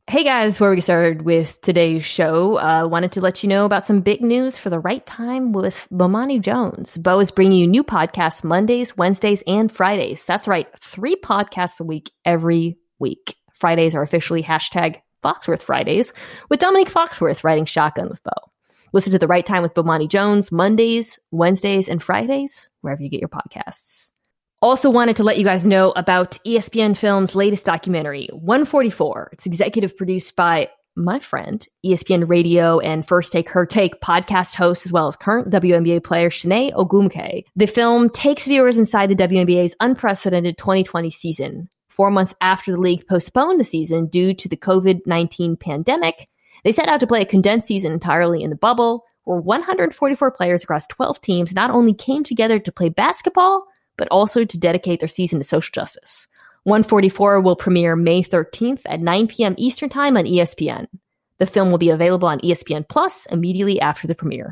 Hey guys, before we get started with today's show, wanted to let you know about some big news for the right time with Bomani Jones. Bo is bringing you new podcasts Mondays, Wednesdays, and Fridays. That's right, 3 podcasts a week every week. Fridays are officially hashtag Foxworth Fridays, with Dominique Foxworth riding shotgun with Bo. Listen to The Right Time with Bomani Jones Mondays, Wednesdays, and Fridays, wherever you get your podcasts. Also wanted to let you guys know about ESPN Films' latest documentary, 144. It's executive produced by my friend, ESPN Radio and First Take Her Take podcast host, as well as current WNBA player Shanae Ogwumike. The film takes viewers inside the WNBA's unprecedented 2020 season. 4 months after the league postponed the season due to the COVID-19 pandemic, they set out to play a condensed season entirely in the bubble, where 144 players across 12 teams not only came together to play basketball, but also to dedicate their season to social justice. 144 will premiere May 13th at 9 p.m. Eastern Time on ESPN. The film will be available on ESPN Plus immediately after the premiere.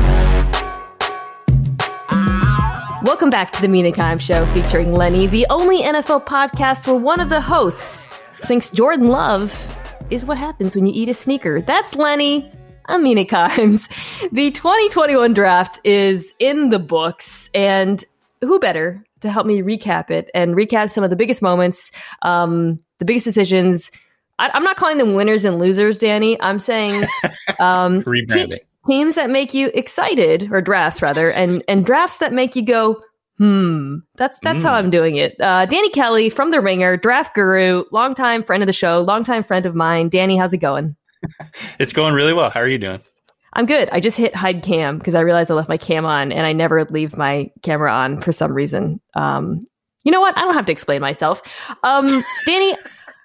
Welcome back to the Mina Kimes Show featuring Lenny, the only NFL podcast where one of the hosts thinks Jordan Love is what happens when you eat a sneaker. That's Lenny. I'm Mina Kimes. The 2021 draft is in the books, and who better to help me recap it and recap some of the biggest moments, the biggest decisions. I'm not calling them winners and losers, Danny. I'm saying teams that make you excited, or drafts rather, and drafts that make you go, That's how I'm doing it. Danny Kelly from The Ringer, draft guru, longtime friend of the show, longtime friend of mine. Danny, how's it going? It's going really well. How are you doing? I'm good. I just hit hide cam because I realized I left my cam on, and I never leave my camera on for some reason. You know what? I don't have to explain myself. Danny,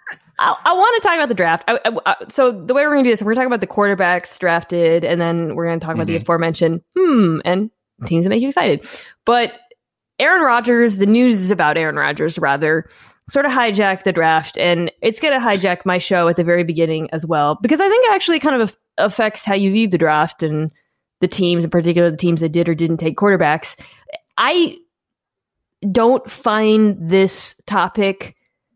I want to talk about the draft. So the way we're going to do this, we're going to talk about the quarterbacks drafted, and then we're going to talk about the aforementioned and teams that make you excited. But Aaron Rodgers, the news about Aaron Rodgers, rather, sort of hijacked the draft, and it's going to hijack my show at the very beginning as well, because I think it actually kind of affects how you view the draft and the teams, in particular the teams that did or didn't take quarterbacks. I don't find this topic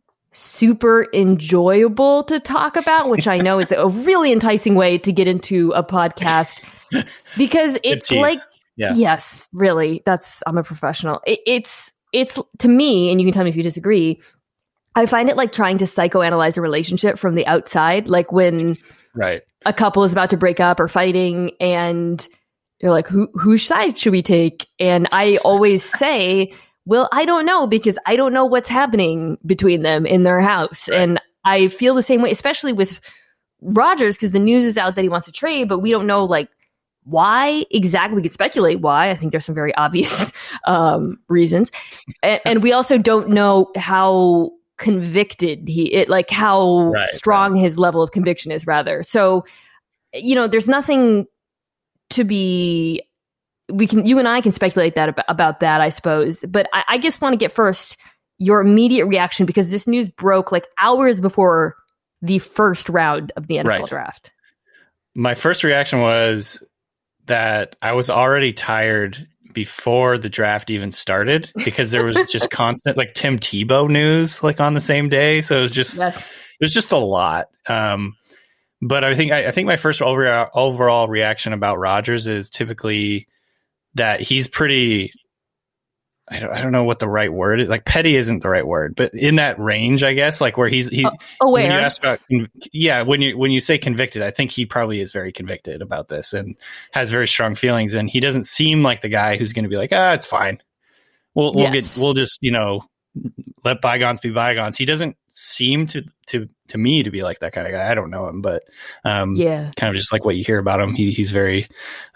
super enjoyable to talk about, which I know is a really enticing way to get into a podcast, because it's like, yes, really, I'm a professional. It's to me, and you can tell me if you disagree, I find it like trying to psychoanalyze a relationship from the outside, like when a couple is about to break up or fighting, and you're like, whose side should we take? And I always say, well, I don't know, because I don't know what's happening between them in their house. Right. And I feel the same way, especially with Rodgers, because the news is out that he wants to trade, but we don't know like why exactly. We could speculate why. I think there's some very obvious reasons. And we also don't know how convicted how strong his level of conviction is, rather. So, there's nothing to be, you and I can speculate that about that, I suppose. But I just want to get first your immediate reaction, because this news broke like hours before the first round of the NFL draft. My first reaction was that I was already tired before the draft even started, because there was just constant like Tim Tebow news like on the same day. So it was just a lot. But I think my first overall reaction about Rodgers is typically that he's pretty, I don't know what the right word is. Like petty isn't the right word, but in that range, I guess, like where he's aware. When you ask about, when you say convicted, I think he probably is very convicted about this and has very strong feelings. And he doesn't seem like the guy who's going to be like, it's fine. We'll just, let bygones be bygones. He doesn't seem to me to be like that kind of guy. I don't know him, but kind of just like what you hear about him. He's very,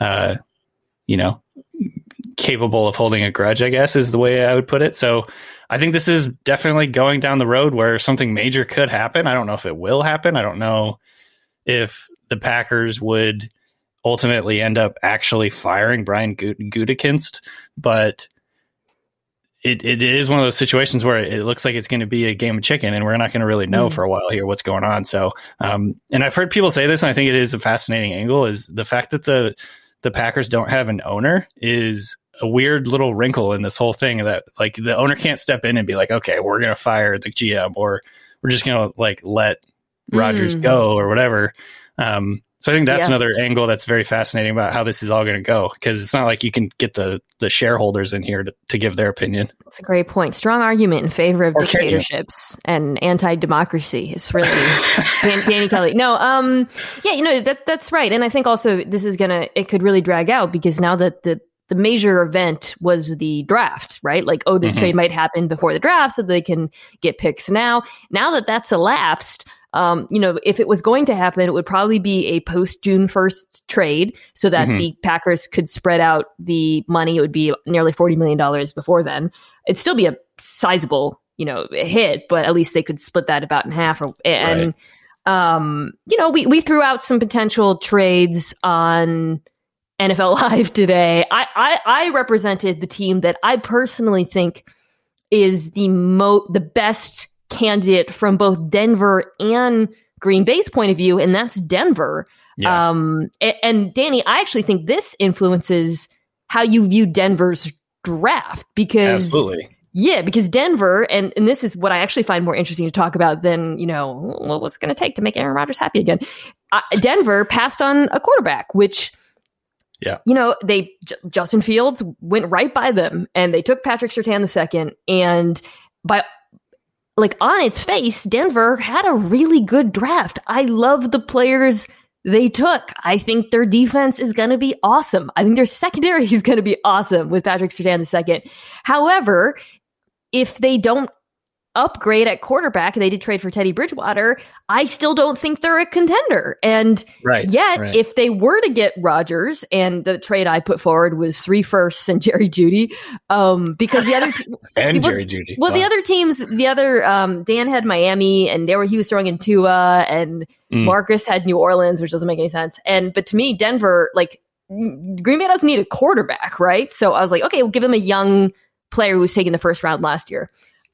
capable of holding a grudge, I guess, is the way I would put it. So I think this is definitely going down the road where something major could happen. I don't know if it will happen. I don't know if the Packers would ultimately end up actually firing Brian Gutekunst, but it is one of those situations where it looks like it's going to be a game of chicken, and we're not going to really know for a while here what's going on. So, and I've heard people say this, and I think it is a fascinating angle, is the fact that the Packers don't have an owner is a weird little wrinkle in this whole thing, that like the owner can't step in and be like, okay, we're going to fire the GM, or we're just going to like let Rodgers go or whatever. So I think that's another angle that's very fascinating about how this is all going to go, because it's not like you can get the shareholders in here to give their opinion. That's a great point. Strong argument in favor of dictatorships and anti-democracy. It's really Danny Kelly. No, that's right. And I think also this is it could really drag out, because now that the major event was the draft, right? Like, this trade might happen before the draft so they can get picks now. Now that that's elapsed, if it was going to happen, it would probably be a post June 1st trade so that the Packers could spread out the money. It would be nearly $40 million before then. It'd still be a sizable, hit, but at least they could split that about in half. We threw out some potential trades on NFL Live today. I represented the team that I personally think is the best candidate from both Denver and Green Bay's point of view, and that's Denver. Yeah. And Danny, I actually think this influences how you view Denver's draft, because absolutely. Yeah, because Denver, and this is what I actually find more interesting to talk about than, what was it going to take to make Aaron Rodgers happy again. Denver passed on a quarterback, which, Justin Fields went right by them, and they took Patrick Surtain II, and on its face, Denver had a really good draft. I love the players they took. I think their defense is going to be awesome. I think their secondary is going to be awesome with Patrick Surtain II. However, if they don't upgrade at quarterback, they did trade for Teddy Bridgewater, I still don't think they're a contender. And if they were to get Rodgers, and the trade I put forward was 3 firsts and Jerry Jeudy, because the other Jerry Jeudy. Well, the other teams, Dan had Miami, and he was throwing in Tua, and Marcus had New Orleans, which doesn't make any sense. But to me, Denver, Green Bay doesn't need a quarterback, right? So I was like, okay, we'll give him a young player who was taken the first round last year.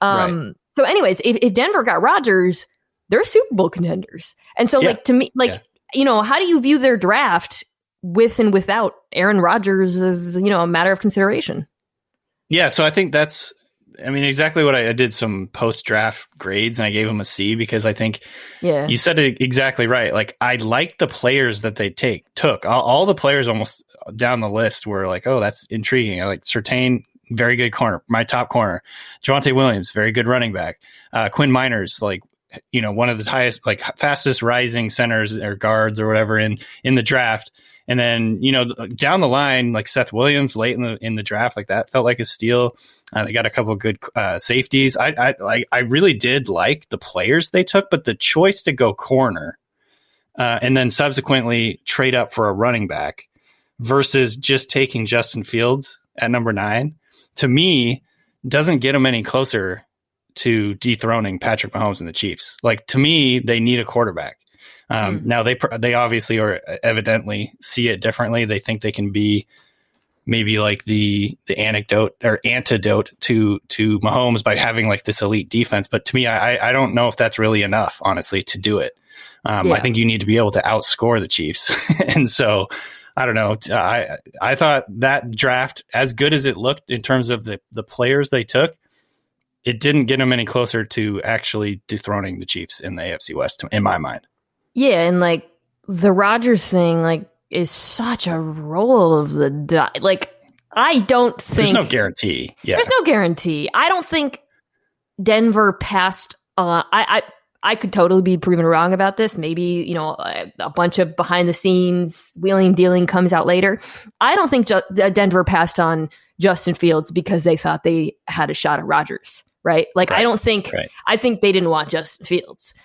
So anyways, if Denver got Rodgers, they're Super Bowl contenders. And so to me, how do you view their draft with and without Aaron Rodgers as, a matter of consideration? Yeah. So I think that's, exactly what I did, some post-draft grades, and I gave them a C, because I think you said it exactly right. I like the players that they took. All the players almost down the list were like, oh, that's intriguing. I like Surtain, very good corner, my top corner. Javonte Williams, very good running back. Quinn Miners, one of the highest, fastest rising centers or guards or whatever in the draft. And then, down the line, Seth Williams late in the draft, that felt like a steal. They got a couple of good safeties. I really did like the players they took, but the choice to go corner and then subsequently trade up for a running back versus just taking Justin Fields at number 9, to me, doesn't get them any closer to dethroning Patrick Mahomes and the Chiefs. To me, they need a quarterback. Now they obviously or evidently see it differently. They think they can be maybe the antidote to Mahomes by having this elite defense. But to me, I don't know if that's really enough, honestly, to do it. I think you need to be able to outscore the Chiefs. And so I don't know. I thought that draft, as good as it looked in terms of the players they took, it didn't get them any closer to actually dethroning the Chiefs in the AFC West, in my mind. Yeah, and the Rodgers thing, is such a roll of the die. I don't think there's no guarantee. Yeah, there's no guarantee. I don't think Denver passed. I could totally be proven wrong about this. Maybe, a bunch of behind the scenes wheeling and dealing comes out later. I don't think Denver passed on Justin Fields because they thought they had a shot at Rodgers, right? I don't think, I think they didn't want Justin Fields.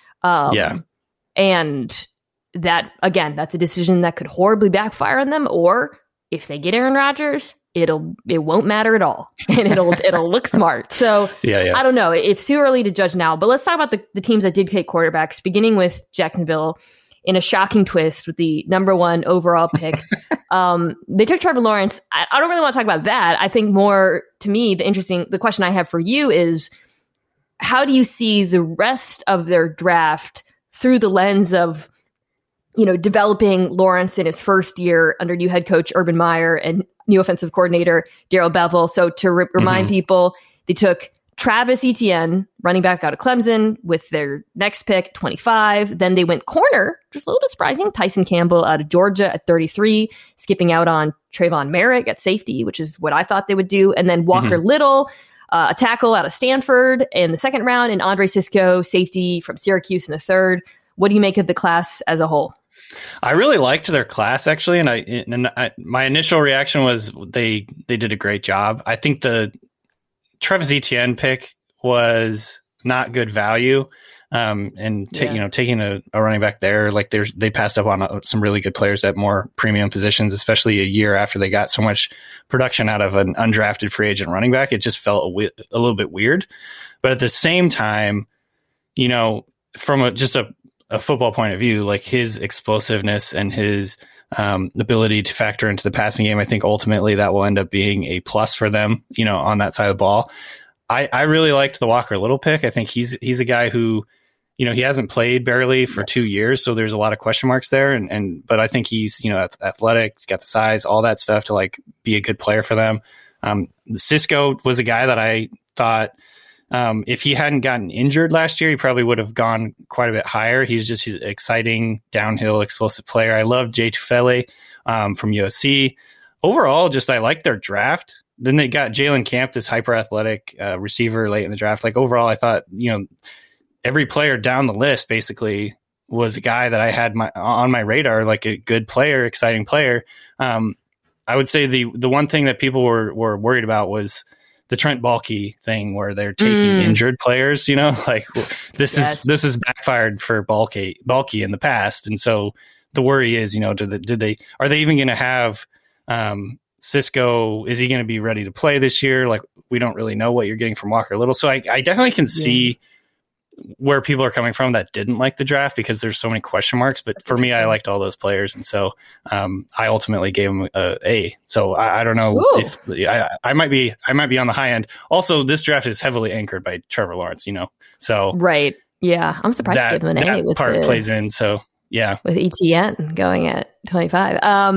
And that, again, that's a decision that could horribly backfire on them. Or if they get Aaron Rodgers, it won't matter at all, and it'll look smart. So I don't know. It's too early to judge now, but let's talk about the teams that did take quarterbacks, beginning with Jacksonville in a shocking twist with the number 1 overall pick. They took Trevor Lawrence. I don't really want to talk about that. I think more, to me, the question I have for you is, how do you see the rest of their draft through the lens of, developing Lawrence in his first year under new head coach Urban Meyer and new offensive coordinator Darrell Bevell? So to remind people, they took Travis Etienne, running back out of Clemson, with their next pick, 25. Then they went corner, just a little bit surprising. Tyson Campbell out of Georgia at 33, skipping out on Trayvon Merrick at safety, which is what I thought they would do. And then Walker Little, a tackle out of Stanford in the second round, and Andre Cisco, safety from Syracuse in the third. What do you make of the class as a whole? I really liked their class, actually, and my initial reaction was they did a great job. I think the Travis Etienne pick was not good value, taking a running back there, like they passed up on some really good players at more premium positions, especially a year after they got so much production out of an undrafted free agent running back. It just felt a little bit weird, but at the same time, from a football point of view, like his explosiveness and his ability to factor into the passing game, I think ultimately that will end up being a plus for them, on that side of the ball. I really liked the Walker Little pick. I think he's a guy who, he hasn't played barely for 2 years, so there's a lot of question marks there. But I think he's, athletic, he's got the size, all that stuff to like be a good player for them. Cisco was a guy that I thought, if he hadn't gotten injured last year, he probably would have gone quite a bit higher. He's an exciting downhill explosive player. I love Jay Tufele from USC. Overall, I like their draft. Then they got Jalen Camp, this hyper athletic receiver late in the draft. Like overall, I thought, every player down the list basically was a guy that I had on my radar, like a good player, exciting player. I would say the one thing that people were worried about was the Trent Baalke thing, where they're taking injured players, like this is backfired for Baalke in the past. And so the worry is, are they even going to have Cisco? Is he going to be ready to play this year? Like, we don't really know what you're getting from Walker Little. So I definitely can see where people are coming from that didn't like the draft, because there's so many question marks. But for me, I liked all those players. And so I ultimately gave him a A. So I don't know if I might be on the high end. Also, this draft is heavily anchored by Trevor Lawrence, so. Right. Yeah. I'm surprised to give him an A. That part plays in. So yeah. With ETN going at 25.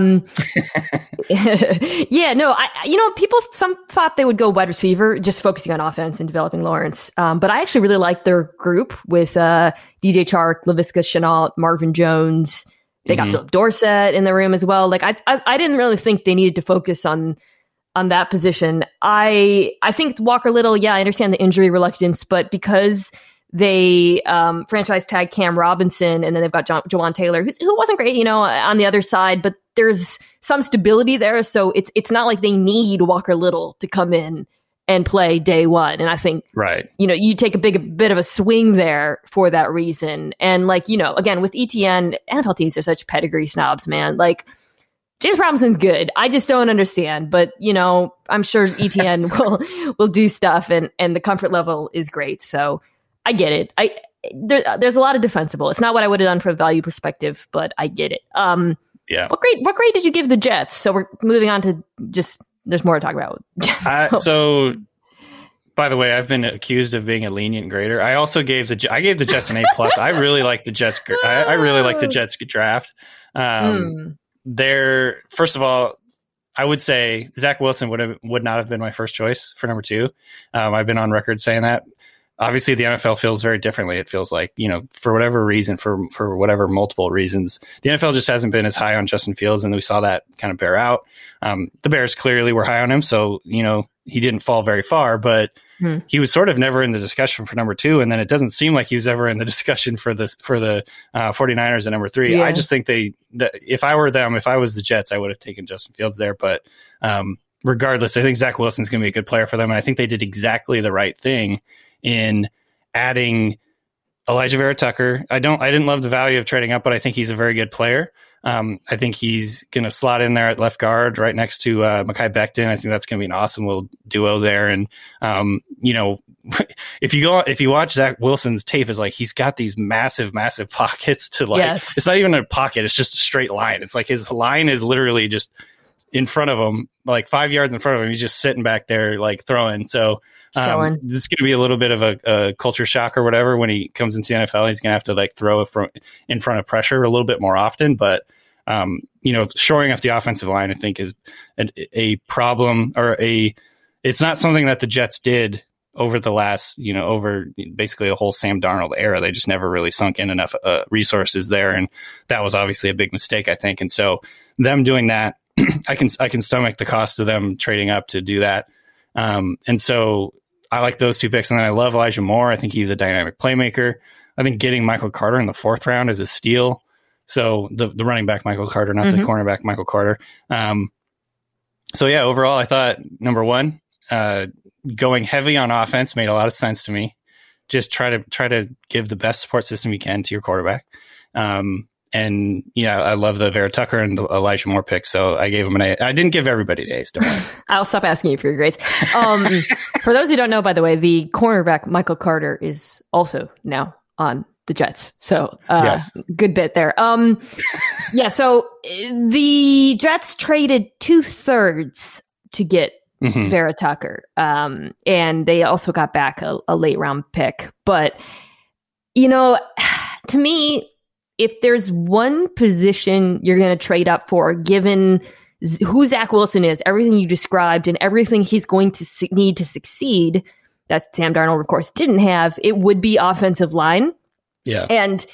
People, some thought they would go wide receiver, just focusing on offense and developing Lawrence. But I actually really like their group with DJ Chark, Laviska Shenault, Marvin Jones. They got Philip Dorsett in the room as well. Like I didn't really think they needed to focus on that position. I think Walker Little, I understand the injury reluctance, but because they franchise tag Cam Robinson, and then they've got Jawan Taylor, who wasn't great, on the other side, but there's some stability there. So it's not like they need Walker Little to come in and play day one. And I think, right, you take a bit of a swing there for that reason. And again, with ETN, NFL teams are such pedigree snobs, man. Like, James Robinson's good. I just don't understand. But, I'm sure ETN will do stuff, and the comfort level is great. So I get it. There's a lot of defensible. It's not what I would have done from a value perspective, but I get it. Yeah. What grade did you give the Jets? So we're moving on to there's more to talk about. So by the way, I've been accused of being a lenient grader. I also gave the Jets an A+. I really like the Jets. I really like the Jets draft. They're, first of all, I would say Zach Wilson would not have been my first choice for number 2. I've been on record saying that. Obviously, the NFL feels very differently. It feels like, for whatever reason, for whatever multiple reasons, the NFL just hasn't been as high on Justin Fields, and we saw that kind of bear out. The Bears clearly were high on him, so, he didn't fall very far, but he was sort of never in the discussion for number 2, and then it doesn't seem like he was ever in the discussion for the 49ers at number 3. Yeah. I just think if I were them, if I was the Jets, I would have taken Justin Fields there, but regardless, I think Zach Wilson's going to be a good player for them, and I think they did exactly the right thing in adding Elijah Vera Tucker. I didn't love the value of trading up, but I think he's a very good player. I think he's going to slot in there at left guard right next to Mekhi Becton. I think that's going to be an awesome little duo there. And, if you watch Zach Wilson's tape, is like, he's got these massive, massive pockets to it's not even a pocket. It's just a straight line. It's like his line is literally just in front of him, like 5 yards in front of him. He's just sitting back there, like throwing. So, it's going to be a little bit of a culture shock or whatever when he comes into the NFL. He's going to have to throw it in front of pressure a little bit more often. But shoring up the offensive line, I think, is a problem, or it's not something that the Jets did over the last, over basically a whole Sam Darnold era. They just never really sunk in enough resources there. And that was obviously a big mistake, I think. And so them doing that, I can stomach the cost of them trading up to do that. And so I like those two picks. And then I love Elijah Moore. I think he's a dynamic playmaker. I think getting Michael Carter in the 4th round is a steal. So the running back, Michael Carter, not the cornerback, Michael Carter. So yeah, overall, I thought number one, going heavy on offense made a lot of sense to me. Just try to give the best support system you can to your quarterback. And yeah, I love the Vera Tucker and the Elijah Moore picks. So I gave him an A. I didn't give everybody A's. Don't worry. I'll stop asking you for your grades. For those who don't know, by the way, the cornerback Michael Carter is also now on the Jets. So yes. Good bit there. Yeah. So the Jets traded 2/3 to get Vera Tucker. And they also got back a late round pick. But, to me, if there's one position you're going to trade up for, given who Zach Wilson is, everything you described, and everything he's going to need to succeed, that Sam Darnold, of course, didn't have, it would be offensive line. Yeah. And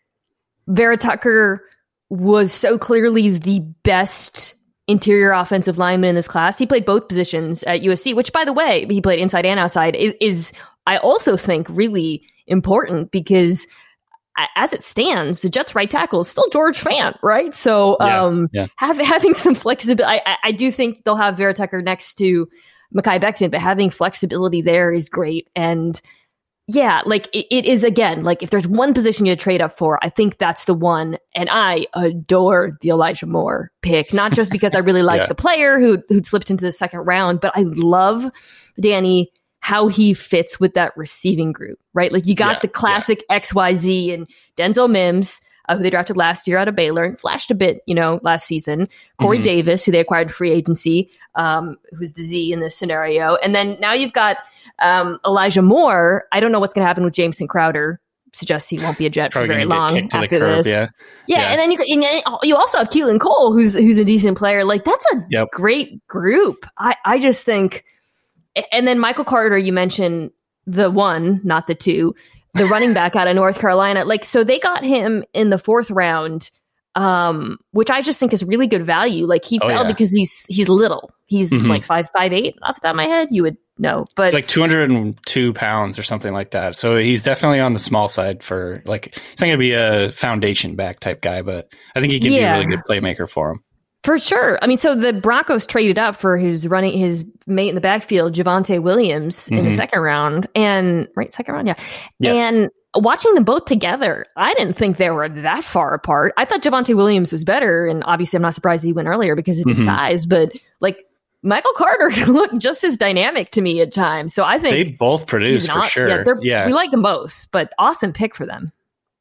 Vera Tucker was so clearly the best interior offensive lineman in this class. He played both positions at USC, which, by the way, he played inside and outside, is I also think really important because as it stands, the Jets' right tackle is still George Fant, right? So having some flexibility, I do think they'll have Vera Tucker next to Mekhi Becton, but having flexibility there is great. And yeah, like it is, again, like if there's one position you trade up for, I think that's the one. And I adore the Elijah Moore pick, not just because I really like the player who'd slipped into the 2nd round, but I love, Danny, how he fits with that receiving group, right? Like you got the classic XYZ and Denzel Mims, who they drafted last year out of Baylor and flashed a bit, last season. Corey Davis, who they acquired free agency, who's the Z in this scenario. And then now you've got Elijah Moore. I don't know what's going to happen with Jameson Crowder. Suggests he won't be a Jet for very long after this. Yeah. And then you also have Keelan Cole, who's a decent player. Like that's a great group. I just think. And then Michael Carter, you mentioned the one, not the two, the running back out of North Carolina. Like, so they got him in the 4th round, which I just think is really good value. Like he fell because he's little. He's like 5'8". Off the top of my head, you would know, but it's like 202 pounds or something like that. So he's definitely on the small side for like, it's not going to be a foundation back type guy, but I think he can be a really good playmaker for him. For sure. I mean, so the Broncos traded up for his mate in the backfield, Javonte Williams, in the 2nd round. And right, 2nd round, yeah. Yes. And watching them both together, I didn't think they were that far apart. I thought Javonte Williams was better, and obviously I'm not surprised he went earlier because of his size, but like Michael Carter looked just as dynamic to me at times. So I think they both produce for sure. We like them both, but awesome pick for them.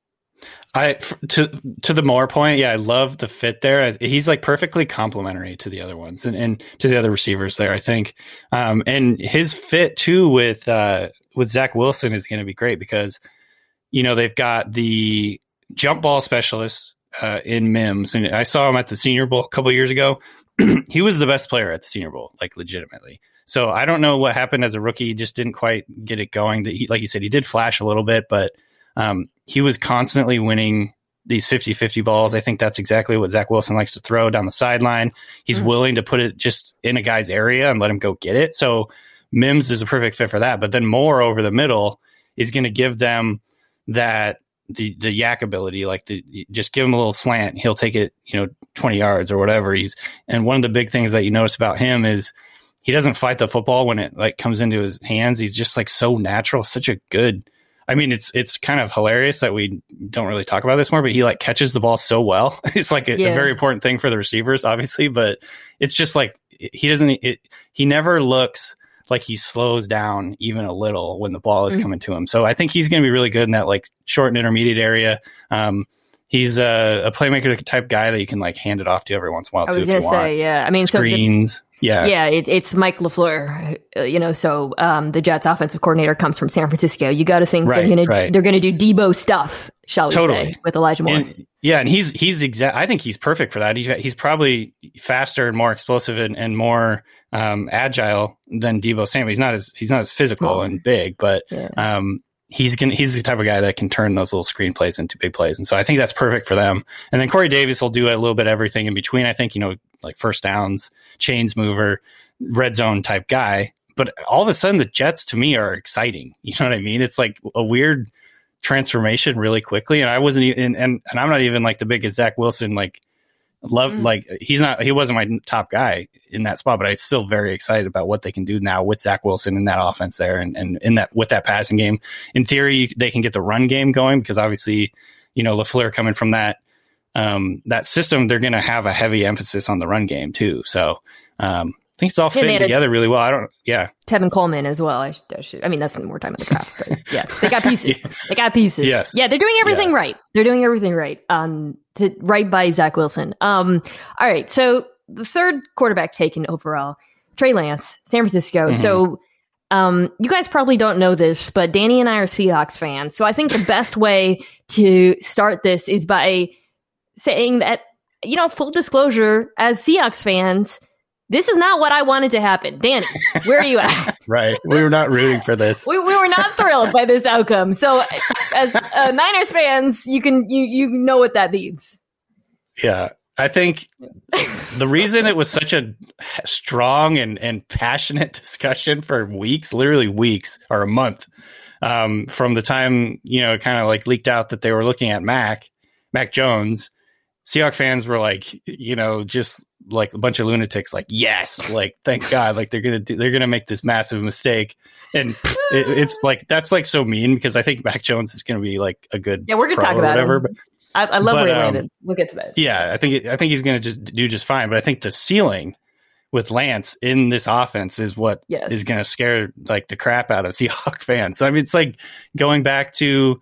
To the Moore point, I love the fit there. He's like perfectly complementary to the other ones and to the other receivers there, I think. And his fit too with Zach Wilson is going to be great because, they've got the jump ball specialist in Mims, and I saw him at the Senior Bowl a couple of years ago. He was the best player at the Senior Bowl, like legitimately. So I don't know what happened as a rookie. He just didn't quite get it going. Like you said, he did flash a little bit, but he was constantly winning these 50-50 balls. I think that's exactly what Zach Wilson likes to throw down the sideline. He's willing to put it just in a guy's area and let him go get it. So Mims is a perfect fit for that. But then Moore over the middle is going to give them that the yak ability, like just give him a little slant. He'll take it, 20 yards or whatever. And one of the big things that you notice about him is he doesn't fight the football when it like comes into his hands. He's just like so natural, such a good. I mean, it's kind of hilarious that we don't really talk about this more, but he like catches the ball so well. It's like a very important thing for the receivers, obviously, but it's just like he never looks like he slows down even a little when the ball is coming to him. So I think he's going to be really good in that like short and intermediate area. He's a playmaker type guy that you can like hand it off to every once in a while. I was going to say, I mean, screens. It's Mike LaFleur, so the Jets offensive coordinator comes from San Francisco. You got to think they're going to do Debo stuff. shall we say, with Elijah Moore. And he's I think he's perfect for that. He's probably faster and more explosive and more agile than Deebo Samuel. He's not as physical and big, but he's the type of guy that can turn those little screen plays into big plays. And so I think that's perfect for them. And then Corey Davis will do a little bit of everything in between. I think, like first downs, chains mover, red zone type guy. But all of a sudden the Jets to me are exciting. You know what I mean? It's like a weird transformation really quickly. And I wasn't even, and I'm not even like the biggest Zach Wilson, like he wasn't my top guy in that spot, but I'm still very excited about what they can do now with Zach Wilson in that offense there. And in that, with that passing game, in theory, they can get the run game going because obviously, LaFleur coming from that system, they're going to have a heavy emphasis on the run game too. So, I think it's all fitting together really well. Tevin Coleman as well. I mean, that's more time in the draft, but yeah, they got pieces. They got pieces. Yes. Yeah, they're doing everything right. They're doing everything right. Right by Zach Wilson. All right. So the third quarterback taken overall, Trey Lance, San Francisco. Mm-hmm. So you guys probably don't know this, but Danny and I are Seahawks fans. So I think the best way to start this is by saying that, full disclosure, as Seahawks fans, this is not what I wanted to happen. Danny, where are you at? Right. We were not rooting for this. We were not thrilled by this outcome. So as Niners fans, you know what that means. Yeah. I think the reason it was such a strong and passionate discussion for weeks, literally weeks or a month, from the time, it kind of like leaked out that they were looking at Mac Jones, Seahawks fans were like, just like a bunch of lunatics, like, yes, like, thank God, like they're going to make this massive mistake. And it's like, that's like so mean because I think Mac Jones is going to be like a good, we're going to talk about him. But I love where he landed. We'll get to that. Yeah. I think he's going to just do just fine. But I think the ceiling with Lance in this offense is what is going to scare like the crap out of Seahawks fans. I mean, it's like going back to,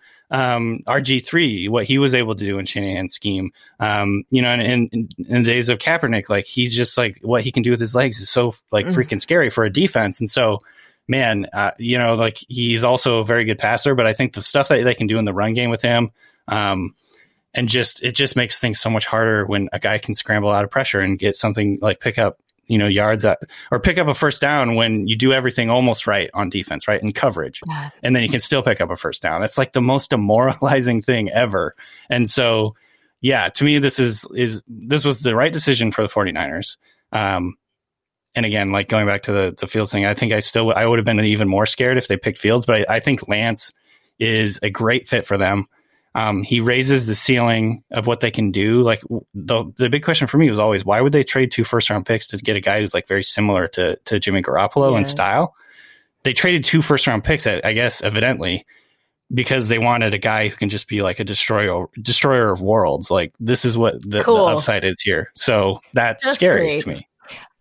RG3, what he was able to do in Shanahan's scheme, and in the days of Kaepernick, like he's just like what he can do with his legs is so like freaking scary for a defense. And so, man, like he's also a very good passer, but I think the stuff that they can do in the run game with him, and it just makes things so much harder when a guy can scramble out of pressure and get something like pick up, yards or pick up a first down when you do everything almost right on defense, right? In coverage. Yeah. And then you can still pick up a first down. That's like the most demoralizing thing ever. And so, yeah, to me, this was the right decision for the 49ers. And again, like going back to the Fields thing, I think I would have been even more scared if they picked Fields, but I think Lance is a great fit for them. He raises the ceiling of what they can do. Like the big question for me was always, why would they trade 2 first-round picks to get a guy who's like very similar to Jimmy Garoppolo in style? They traded 2 first-round picks, I guess, evidently, because they wanted a guy who can just be like a destroyer of worlds. Like this is what the upside is here. So that's scary to me.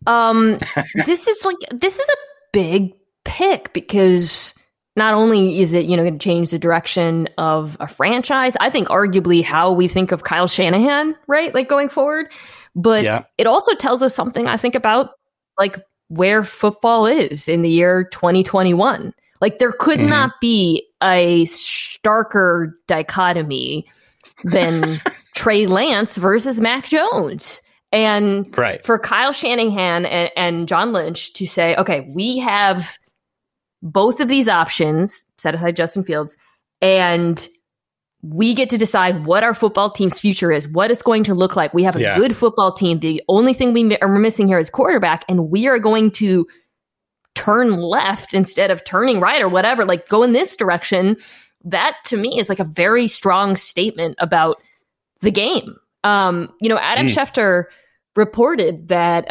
This is a big pick because not only is it, going to change the direction of a franchise, I think arguably how we think of Kyle Shanahan, right? Like going forward. But it also tells us something, I think, about like where football is in the year 2021. Like there could not be a starker dichotomy than Trey Lance versus Mac Jones. And for Kyle Shanahan and John Lynch to say, okay, we have both of these options, set aside Justin Fields, and we get to decide what our football team's future is, what it's going to look like. We have a good football team. The only thing we are missing here is quarterback, and we are going to turn left instead of turning right or whatever, like go in this direction. That to me is like a very strong statement about the game. Adam Schefter reported that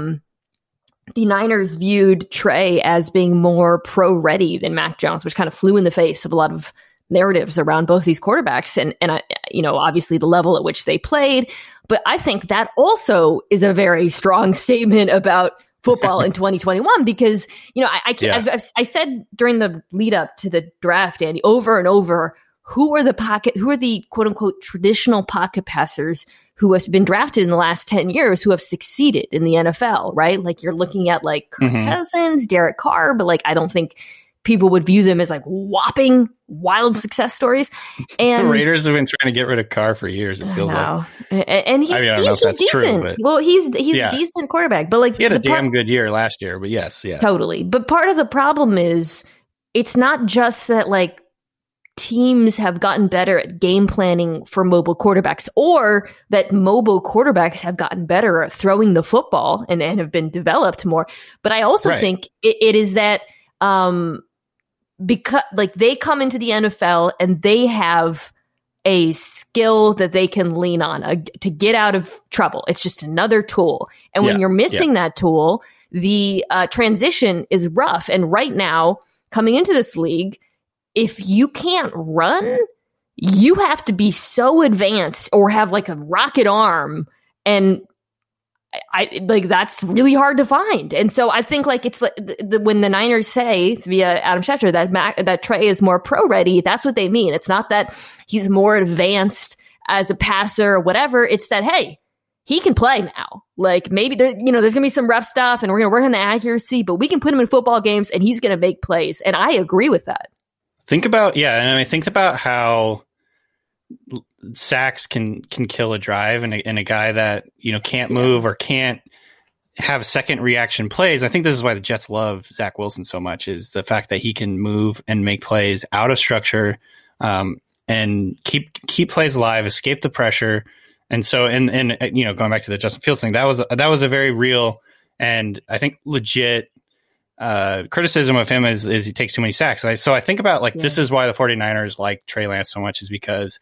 the Niners viewed Trey as being more pro-ready than Mac Jones, which kind of flew in the face of a lot of narratives around both these quarterbacks and obviously the level at which they played. But I think that also is a very strong statement about football in 2021 because, I said during the lead up to the draft, Andy, over and over, who are the quote unquote traditional pocket passers who has been drafted in the last 10 years who have succeeded in the NFL, right? Like you're looking at like Kirk Cousins, Derek Carr, but like I don't think people would view them as like whopping wild success stories. And the Raiders have been trying to get rid of Carr for years. It feels like, and he's, I mean, I don't know if that's decent. true, but well, he's a decent quarterback, but like he had a damn good year last year. But yes, totally. But part of the problem is it's not just that like teams have gotten better at game planning for mobile quarterbacks, or that mobile quarterbacks have gotten better at throwing the football and have been developed more. But I also think it is that because like they come into the NFL and they have a skill that they can lean on to get out of trouble. It's just another tool. And when you're missing that tool, the transition is rough. And right now, coming into this league, if you can't run, you have to be so advanced or have like a rocket arm, and I like that's really hard to find. And so I think like it's like when the Niners say via Adam Schefter that Trey is more pro ready, that's what they mean. It's not that he's more advanced as a passer or whatever. It's that hey, he can play now. Like maybe there's gonna be some rough stuff, and we're gonna work on the accuracy, but we can put him in football games, and he's gonna make plays. And I agree with that. Think about how sacks can kill a drive, and a guy that can't move or can't have second reaction plays. I think this is why the Jets love Zach Wilson so much, is the fact that he can move and make plays out of structure, and keep plays alive, escape the pressure. And so, and going back to the Justin Fields thing, that was a very real and I think legit criticism of him is he takes too many sacks. So I think about this is why the 49ers like Trey Lance so much, is because,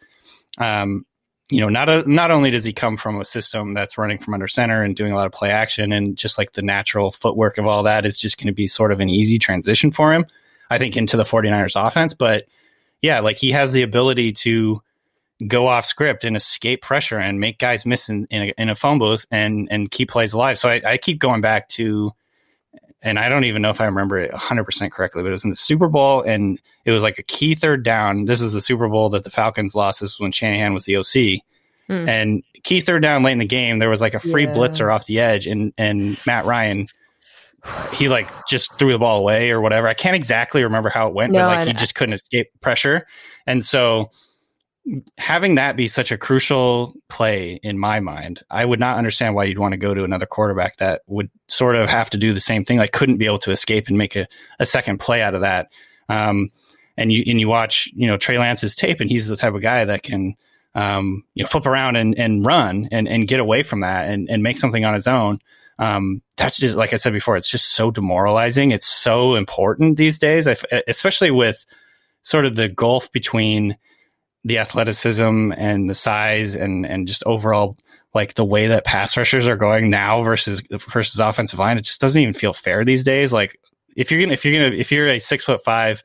not only does he come from a system that's running from under center and doing a lot of play action, and just like the natural footwork of all that is just going to be sort of an easy transition for him, I think, into the 49ers offense. But yeah, like he has the ability to go off script and escape pressure and make guys miss in a phone booth and keep plays alive. So I keep going back to, and I don't even know if I remember it 100% correctly, but it was in the Super Bowl, and it was like a key third down. This is the Super Bowl that the Falcons lost. This was when Shanahan was the OC. And key third down late in the game, there was like a free blitzer off the edge, and Matt Ryan, he like just threw the ball away or whatever. I can't exactly remember how it went, but he just couldn't escape pressure. And so having that be such a crucial play in my mind, I would not understand why you'd want to go to another quarterback that would sort of have to do the same thing, like couldn't be able to escape and make a second play out of that. And you watch, Trey Lance's tape, and he's the type of guy that can, flip around and run and get away from that and make something on his own. That's just, like I said before, it's just so demoralizing. It's so important these days, especially with sort of the gulf between the athleticism and the size and just overall, like the way that pass rushers are going now versus offensive line. It just doesn't even feel fair these days. Like if you're a 6'5",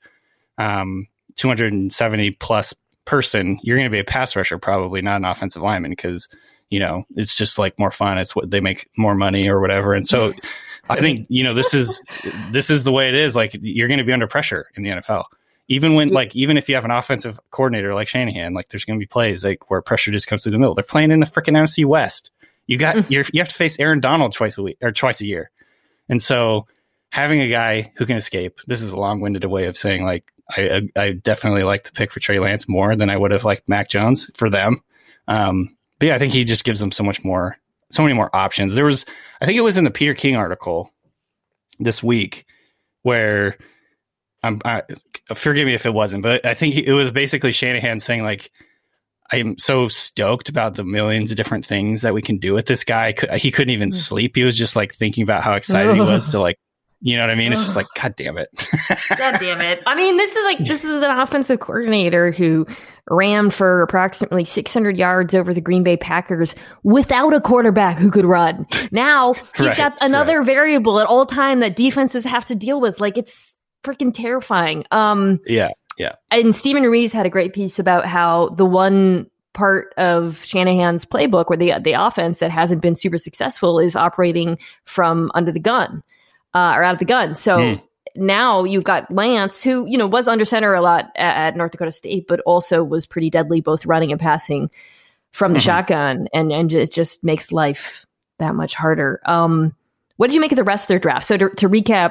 270 plus person, you're going to be a pass rusher, probably not an offensive lineman, because, it's just like more fun. It's what they make more money or whatever. And so I think, this is the way it is. Like you're going to be under pressure in the NFL. Even when, even if you have an offensive coordinator like Shanahan, like there's going to be plays like where pressure just comes through the middle. They're playing in the freaking NFC West. You have to face Aaron Donald twice a year. And so having a guy who can escape, this is a long-winded way of saying, like, I definitely like the pick for Trey Lance more than I would have liked Mac Jones for them. But yeah, I think he just gives them so many more options. I think it was in the Peter King article this week where, forgive me if it wasn't, but I think it was basically Shanahan saying, like, I'm so stoked about the millions of different things that we can do with this guy. He couldn't even sleep. He was just like thinking about how excited he was to, like, you know what I mean? It's just like, God damn it. God damn it. I mean, this is the offensive coordinator who ran for approximately 600 yards over the Green Bay Packers without a quarterback who could run. Now he's got another variable at all time that defenses have to deal with. Like, it's freaking terrifying. Yeah. And Stephen Rees had a great piece about how the one part of Shanahan's playbook where the offense that hasn't been super successful is operating from under the gun. Or out of the gun. So now you've got Lance, who, was under center a lot at North Dakota State, but also was pretty deadly, both running and passing from the shotgun. And it just makes life that much harder. What did you make of the rest of their draft? So to recap,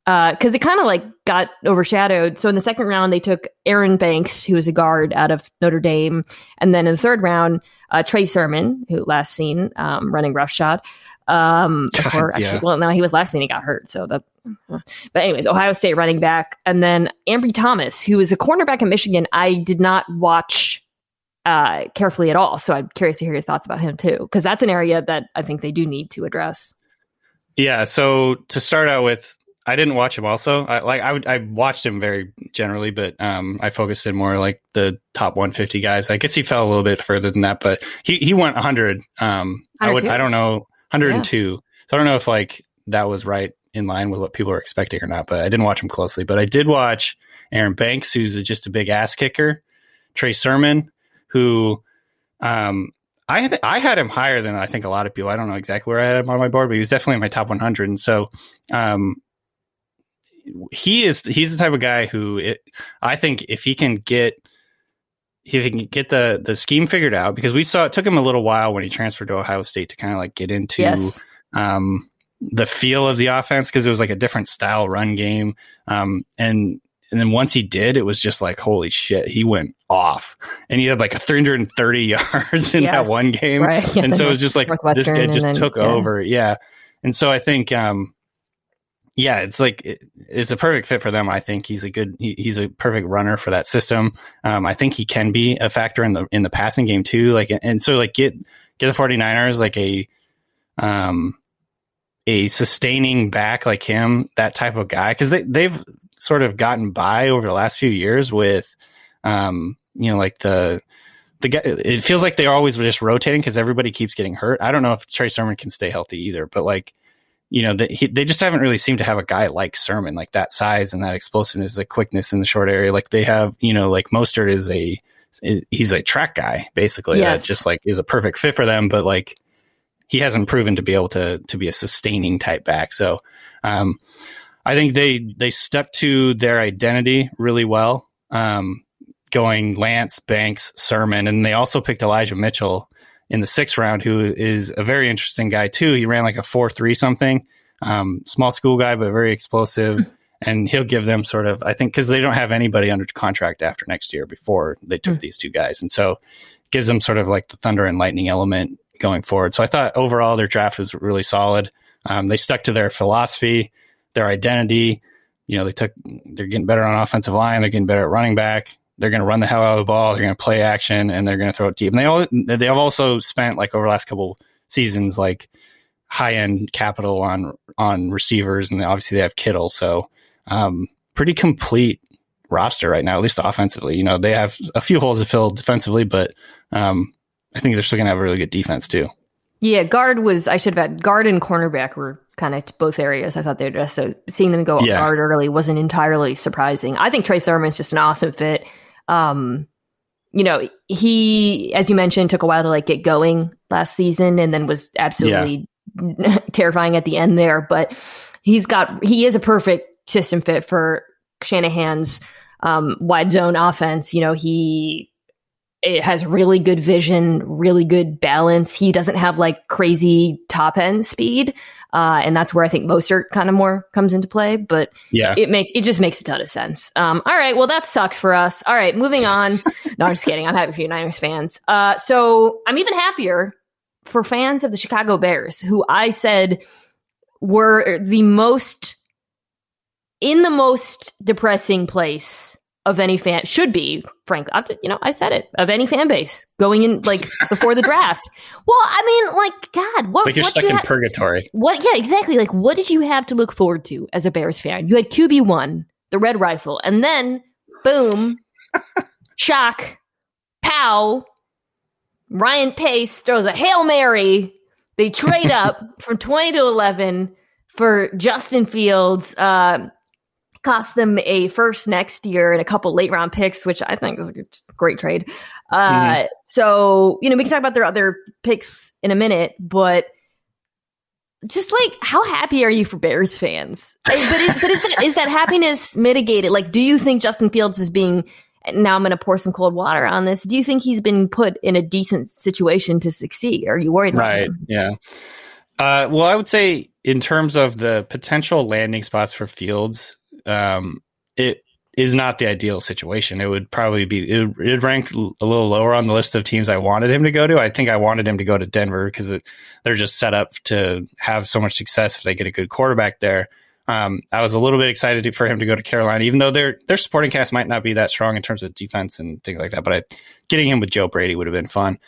because it kind of like got overshadowed. So in the second round, they took Aaron Banks, who was a guard out of Notre Dame. And then in the third round, Trey Sermon, who last seen running roughshod. Well, no, he was last seen, he got hurt. So that, but anyways, Ohio State running back. And then Ambry Thomas, who is a cornerback in Michigan. I did not watch carefully at all. So I'm curious to hear your thoughts about him too, because that's an area that I think they do need to address. Yeah. So to start out with, I didn't watch him also. I watched him very generally, but I focused in more like the top 150 guys. I guess he fell a little bit further than that, but he went 100. I don't know, 102. Yeah. So I don't know if like that was right in line with what people were expecting or not, but I didn't watch him closely. But I did watch Aaron Banks, who's just a big ass kicker. Trey Sermon, who I had him higher than I think a lot of people. I don't know exactly where I had him on my board, but he was definitely in my top 100. And so he's the type of guy who I think if he can get the scheme figured out, because we saw it took him a little while when he transferred to Ohio State to kind of like get into the feel of the offense, because it was like a different style run game. And then once he did, it was just like, holy shit, he went off, and he had like 330 yards in that one game. Right. Yeah, and so it was just like, this guy just took over. Yeah. And so I think, it's like, it's a perfect fit for them. I think he's a perfect runner for that system. I think he can be a factor in the passing game too. Like, and so like get the 49ers like a sustaining back like him, that type of guy. Cause they've sort of gotten by over the last few years with, like the guy, it feels like they're always just rotating because everybody keeps getting hurt. I don't know if Trey Sermon can stay healthy either, but like, they just haven't really seemed to have a guy like Sermon, like that size and that explosiveness, the quickness in the short area. Like they have, like Mostert he's a track guy basically. Yes. That just like is a perfect fit for them, but like he hasn't proven to be able to be a sustaining type back. So, I think they stuck to their identity really well, going Lance, Banks, Sermon, and they also picked Elijah Mitchell in the 6th round, who is a very interesting guy too. He ran like a 4.3 something, small school guy, but very explosive. And he'll give them sort of, I think, because they don't have anybody under contract after next year before they took these two guys. And so gives them sort of like the thunder and lightning element going forward. So I thought overall their draft was really solid. They stuck to their philosophy, their identity. They're getting better on offensive line. They're getting better at running back. They're going to run the hell out of the ball. They're going to play action, and they're going to throw it deep. And they have also spent like over the last couple seasons, like high end capital on receivers. And obviously they have Kittle. So, pretty complete roster right now, at least offensively. They have a few holes to fill defensively, but, I think they're still going to have a really good defense too. Yeah. Guard and cornerback were kind of both areas I thought they addressed. So seeing them go guard early wasn't entirely surprising. I think Trey Sermon's just an awesome fit. He, as you mentioned, took a while to like get going last season and then was absolutely terrifying at the end there. But he is a perfect system fit for Shanahan's wide zone offense. It has really good vision, really good balance. He doesn't have like crazy top end speed. And that's where I think Mostert kind of more comes into play, but it just makes a ton of sense. All right. Well, that sucks for us. All right. Moving on. No, I'm just kidding. I'm happy for you Niners fans. So I'm even happier for fans of the Chicago Bears, who I said were in the most depressing place of any fan, should be, frankly, I said it, of any fan base going in like before the draft. Well, I mean, like, God, what? It's like you're stuck in purgatory. What? Yeah, exactly. Like, what did you have to look forward to as a Bears fan? You had QB1, the Red Rifle, and then boom, shock, pow, Ryan Pace throws a Hail Mary. They trade up from 20 to 11 for Justin Fields. Cost them a first next year and a couple late round picks, which I think is a great trade. So, we can talk about their other picks in a minute, but just like, how happy are you for Bears fans? But is that happiness mitigated? Like, do you think Justin Fields is being, now I'm going to pour some cold water on this, do you think he's been put in a decent situation to succeed? Are you worried about him? Yeah. Well, I would say in terms of the potential landing spots for Fields, it is not the ideal situation. It would probably be, it'd rank a little lower on the list of teams I wanted him to go to. I think I wanted him to go to Denver because they're just set up to have so much success if they get a good quarterback there. I was a little bit excited for him to go to Carolina, even though their supporting cast might not be that strong in terms of defense and things like that. But getting him with Joe Brady would have been fun.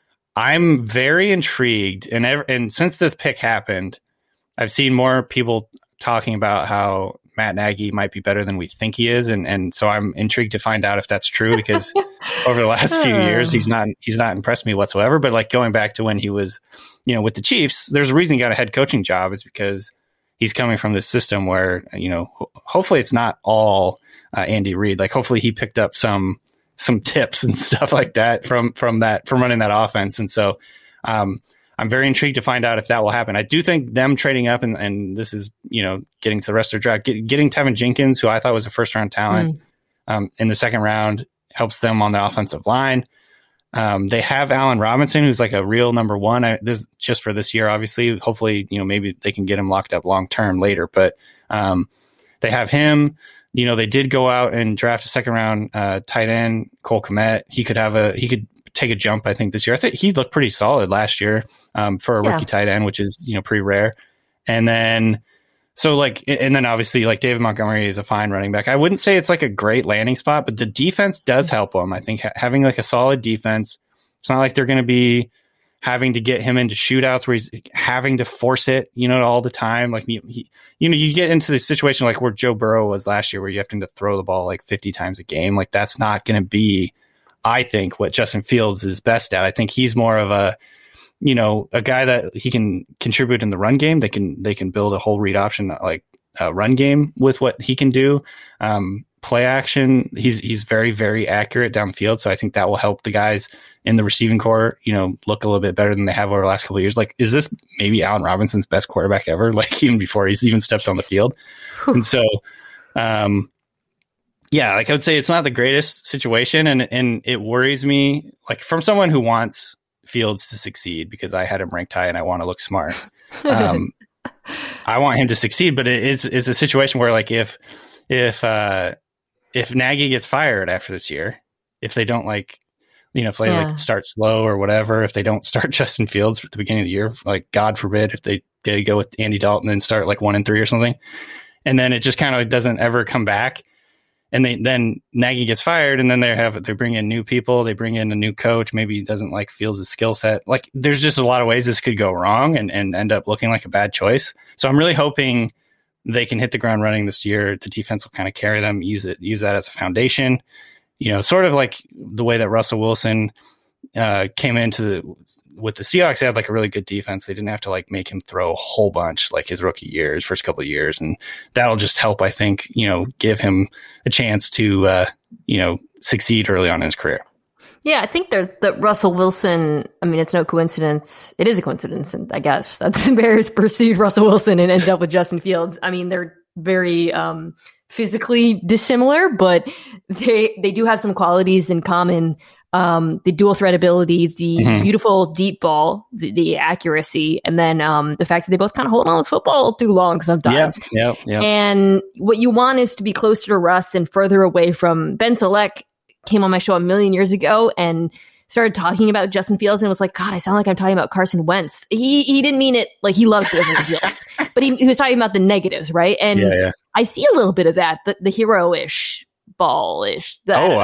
I'm very intrigued, and since this pick happened, I've seen more people talking about how Matt Nagy might be better than we think he is, and so I'm intrigued to find out if that's true, because over the last few years he's not impressed me whatsoever. But like going back to when he was, with the Chiefs, there's a reason he got a head coaching job. It's because he's coming from this system where hopefully it's not all Andy Reid. Like hopefully he picked up some tips and stuff like that from running that offense, and so I'm very intrigued to find out if that will happen. I do think them trading up, and this is, getting to the rest of their draft, getting Tevin Jenkins, who I thought was a first round talent, in the second round helps them on the offensive line. They have Allen Robinson, who's like a real number one. This just for this year, obviously. Hopefully, maybe they can get him locked up long term later. But they have him. They did go out and draft a second round tight end, Cole Kmet. He could take a jump, I think, this year. I think he looked pretty solid last year for a rookie tight end, which is pretty rare. And then obviously like David Montgomery is a fine running back. I wouldn't say it's like a great landing spot, but the defense does help him. I think having like a solid defense, it's not like they're going to be having to get him into shootouts where he's having to force it, all the time. Like you get into the situation like where Joe Burrow was last year, where you have to throw the ball like 50 times a game. Like that's not going to be, I think, what Justin Fields is best at. I think he's more of a guy that he can contribute in the run game. They can build a whole read option, like run game with what he can do. Play action. He's very, very accurate downfield. So I think that will help the guys in the receiving core, look a little bit better than they have over the last couple of years. Like, is this maybe Allen Robinson's best quarterback ever? Like even before he's even stepped on the field. And so, yeah, like I would say it's not the greatest situation, and it worries me, like from someone who wants Fields to succeed, because I had him ranked high and I want to look smart. I want him to succeed, but it's a situation where like if Nagy gets fired after this year, if they don't if they start slow or whatever, if they don't start Justin Fields at the beginning of the year, like God forbid, if they go with Andy Dalton and start like 1-3 or something, and then it just kind of doesn't ever come back. And then Nagy gets fired, and then they bring in new people. They bring in a new coach. Maybe he doesn't like Fields' skill set. Like there's just a lot of ways this could go wrong and end up looking like a bad choice. So I'm really hoping they can hit the ground running this year. The defense will kind of carry them, use that as a foundation. Sort of like the way that Russell Wilson came with the Seahawks. They had like a really good defense. They didn't have to like make him throw a whole bunch like his rookie year, his first couple of years. And that'll just help, I think, give him a chance to, succeed early on in his career. Yeah, I think there's the Russell Wilson. I mean, it's no coincidence. It is a coincidence, and I guess that's Bears pursued Russell Wilson and ended up with Justin Fields. I mean, they're very physically dissimilar, but they do have some qualities in common. The dual threat ability, the beautiful deep ball, the accuracy, and then the fact that they both kind of hold on to the football too long sometimes. Yeah. And what you want is to be closer to Russ and further away from Ben Solek. Came on my show a million years ago and started talking about Justin Fields and was like, God, I sound like I'm talking about Carson Wentz. He didn't mean it like he loves Justin Fields, but he was talking about the negatives, right? And I see a little bit of that, the hero-ish, ball-ish.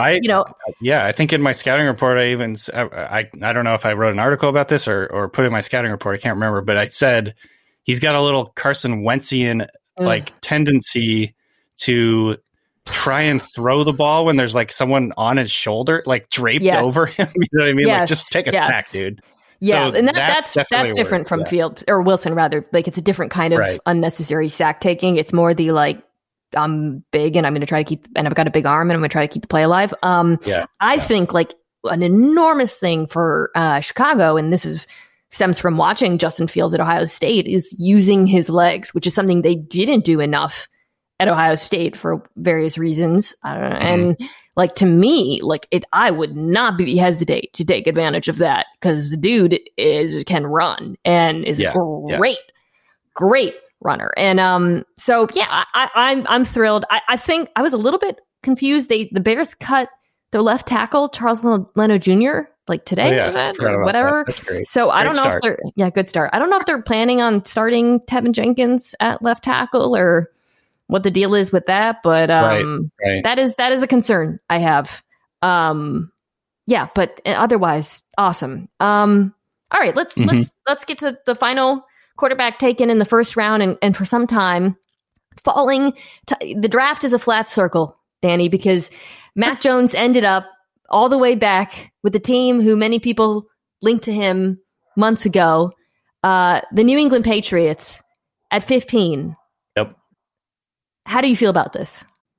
I think in my scouting report, I don't know if I wrote an article about this or put in my scouting report. I can't remember, but I said he's got a little Carson Wentzian tendency to try and throw the ball when there's like someone on his shoulder, like draped over him. You know what I mean? Like just take a sack, dude. Yeah, so and that's different from Fields or Wilson rather. Like it's a different kind of unnecessary sack taking. It's more the like, I'm big and I'm going to try to keep, and I've got a big arm and I'm going to try to keep the play alive. I think like an enormous thing for Chicago, and this stems from watching Justin Fields at Ohio State, is using his legs, which is something they didn't do enough at Ohio State for various reasons. I don't know. And like, to me, like I would not be hesitate to take advantage of that because the dude can run and is great runner. And so yeah, I'm thrilled. I think I was a little bit confused. The Bears cut their left tackle, Charles Leno Jr., like today, was it? Or whatever. That's great. So I don't know if they're good start. I don't know if they're planning on starting Tevin Jenkins at left tackle or what the deal is with that, but right. that is a concern I have. Yeah, but otherwise, awesome. All right, let's get to the final quarterback taken in the first round, and for some time, the draft is a flat circle, Danny, because Mac Jones ended up all the way back with the team who many people linked to him months ago, the New England Patriots at 15. Yep. How do you feel about this?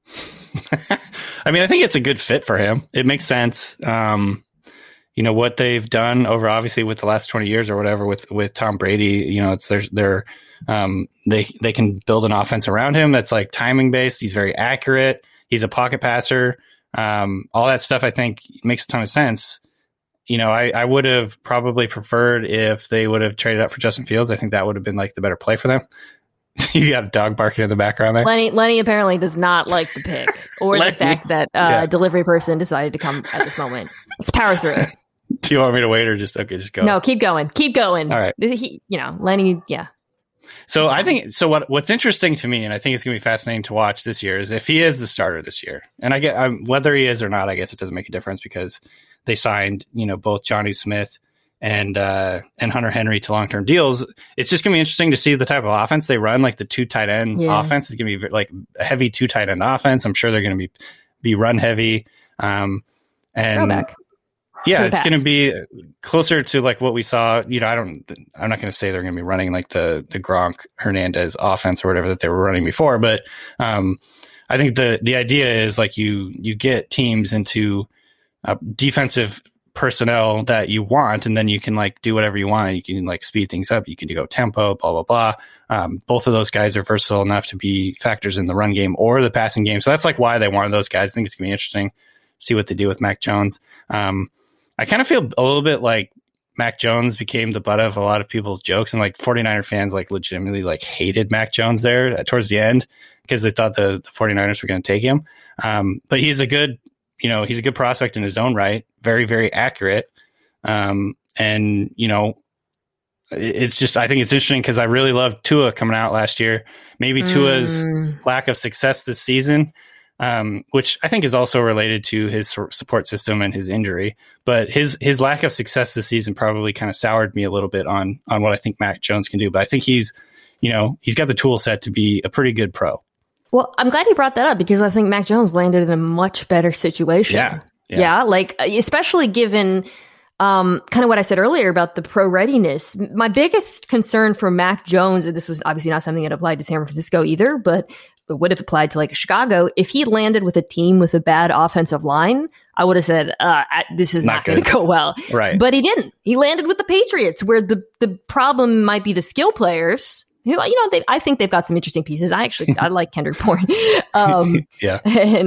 I mean, I think it's a good fit for him. It makes sense. What they've done over obviously with the last 20 years or whatever with Tom Brady, it's they can build an offense around him that's like timing based. He's very accurate. He's a pocket passer. All that stuff I think makes a ton of sense. I would have probably preferred if they would have traded up for Justin Fields. I think that would have been like the better play for them. You got a dog barking in the background there. Lenny apparently does not like the pick or the fact that delivery person decided to come at this moment. Let's power through it. Do you want me to wait or just go? No, keep going. All right. Lenny, yeah. So I think what's interesting to me, and I think it's going to be fascinating to watch this year, is if he is the starter this year. And I get whether he is or not, I guess it doesn't make a difference because they signed, both Jonnu Smith and Hunter Henry to long-term deals. It's just going to be interesting to see the type of offense they run. Like the 2 tight end offense is going to be like a heavy 2 tight end offense. I'm sure they're going to be run heavy. And throwback. Yeah, it's going to be closer to like what we saw. I'm not going to say they're going to be running like the Gronk Hernandez offense or whatever that they were running before. But I think the idea is like you get teams into defensive personnel that you want, and then you can like do whatever you want. You can like speed things up. You can go tempo, blah, blah, blah. Both of those guys are versatile enough to be factors in the run game or the passing game. So that's like why they wanted those guys. I think it's going to be interesting to see what they do with Mac Jones. I kind of feel a little bit like Mac Jones became the butt of a lot of people's jokes, and like 49er fans like legitimately like hated Mac Jones there towards the end because they thought the 49ers were going to take him. But he's a good prospect in his own right. Very, very accurate. It's just, I think it's interesting because I really loved Tua coming out last year. Maybe Tua's lack of success this season, which I think is also related to his support system and his injury. But his lack of success this season probably kind of soured me a little bit on what I think Mac Jones can do. But I think he's got the tool set to be a pretty good pro. Well, I'm glad you brought that up because I think Mac Jones landed in a much better situation. Yeah, like especially given kind of what I said earlier about the pro readiness. My biggest concern for Mac Jones, and this was obviously not something that applied to San Francisco either, but it would have applied to like Chicago. If he landed with a team with a bad offensive line, I would have said, this is not going to go well. Right. But he didn't. He landed with the Patriots, where the problem might be the skill players. Who, I think they've got some interesting pieces. I like Kendrick Bourne. Yeah.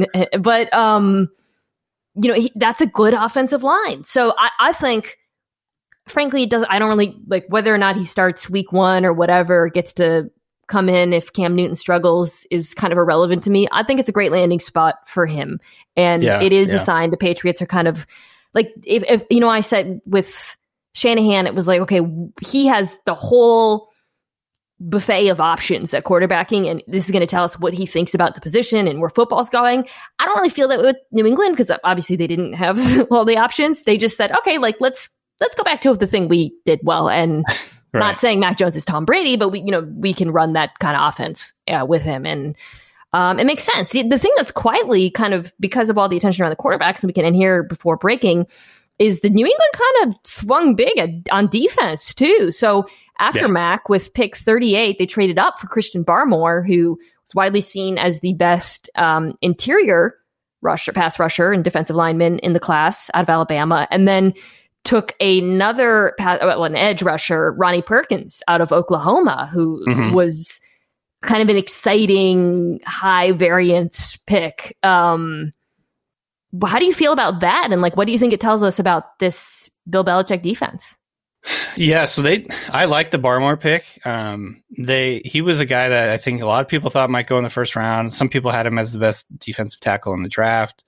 That's a good offensive line. So I think, frankly, I don't really like whether or not he starts week 1 or whatever, gets to come in if Cam Newton struggles is kind of irrelevant to me. I think it's a great landing spot for him. And it is a sign the Patriots are kind of like, if I said with Shanahan, it was like, okay, he has the whole buffet of options at quarterbacking, and this is going to tell us what he thinks about the position and where football's going. I don't really feel that with New England because obviously they didn't have all the options. They just said, okay, like let's go back to the thing we did well, and right. Not saying Mac Jones is Tom Brady, but we can run that kind of offense with him, and it makes sense. The thing that's quietly kind of because of all the attention around the quarterbacks, and we can end here before breaking, is the New England kind of swung big on defense too. So after Mac, with pick 38, they traded up for Christian Barmore, who was widely seen as the best interior pass rusher and defensive lineman in the class out of Alabama, and then took an edge rusher, Ronnie Perkins, out of Oklahoma, who was kind of an exciting high variance pick. How do you feel about that? And like, what do you think it tells us about this Bill Belichick defense? Yeah, so I like the Barmore pick. He was a guy that I think a lot of people thought might go in the first round. Some people had him as the best defensive tackle in the draft.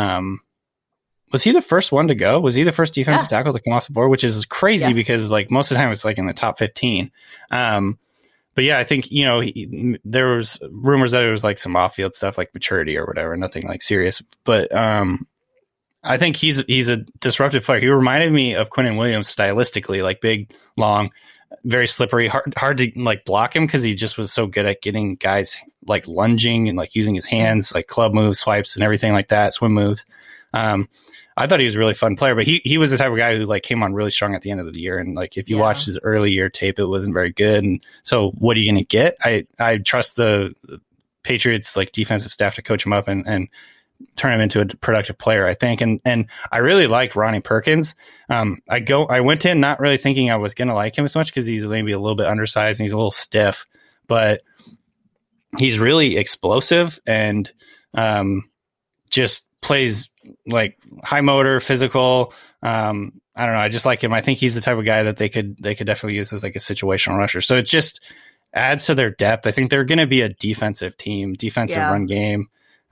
Was he the first one to go? Was he the first defensive tackle to come off the board? Which is crazy because like most of the time it's like in the top 15. But yeah, I think, there was rumors that it was like some off-field stuff like maturity or whatever, nothing like serious. But I think he's a disruptive player. He reminded me of Quinnen Williams stylistically, like big, long, very slippery, hard to like block him because he just was so good at getting guys like lunging and like using his hands, like club moves, swipes, and everything like that, swim moves. I thought he was a really fun player, but he was the type of guy who like came on really strong at the end of the year. And like, if you watched his early year tape, it wasn't very good. And so what are you going to get? I trust the Patriots like defensive staff to coach him up and turn him into a productive player, I think. And I really liked Ronnie Perkins. I went in not really thinking I was going to like him as much because he's maybe a little bit undersized and he's a little stiff, but he's really explosive and just plays like high motor, physical. I don't know. I just like him. I think he's the type of guy that they could definitely use as like a situational rusher. So it just adds to their depth. I think they're going to be a defensive team, run game.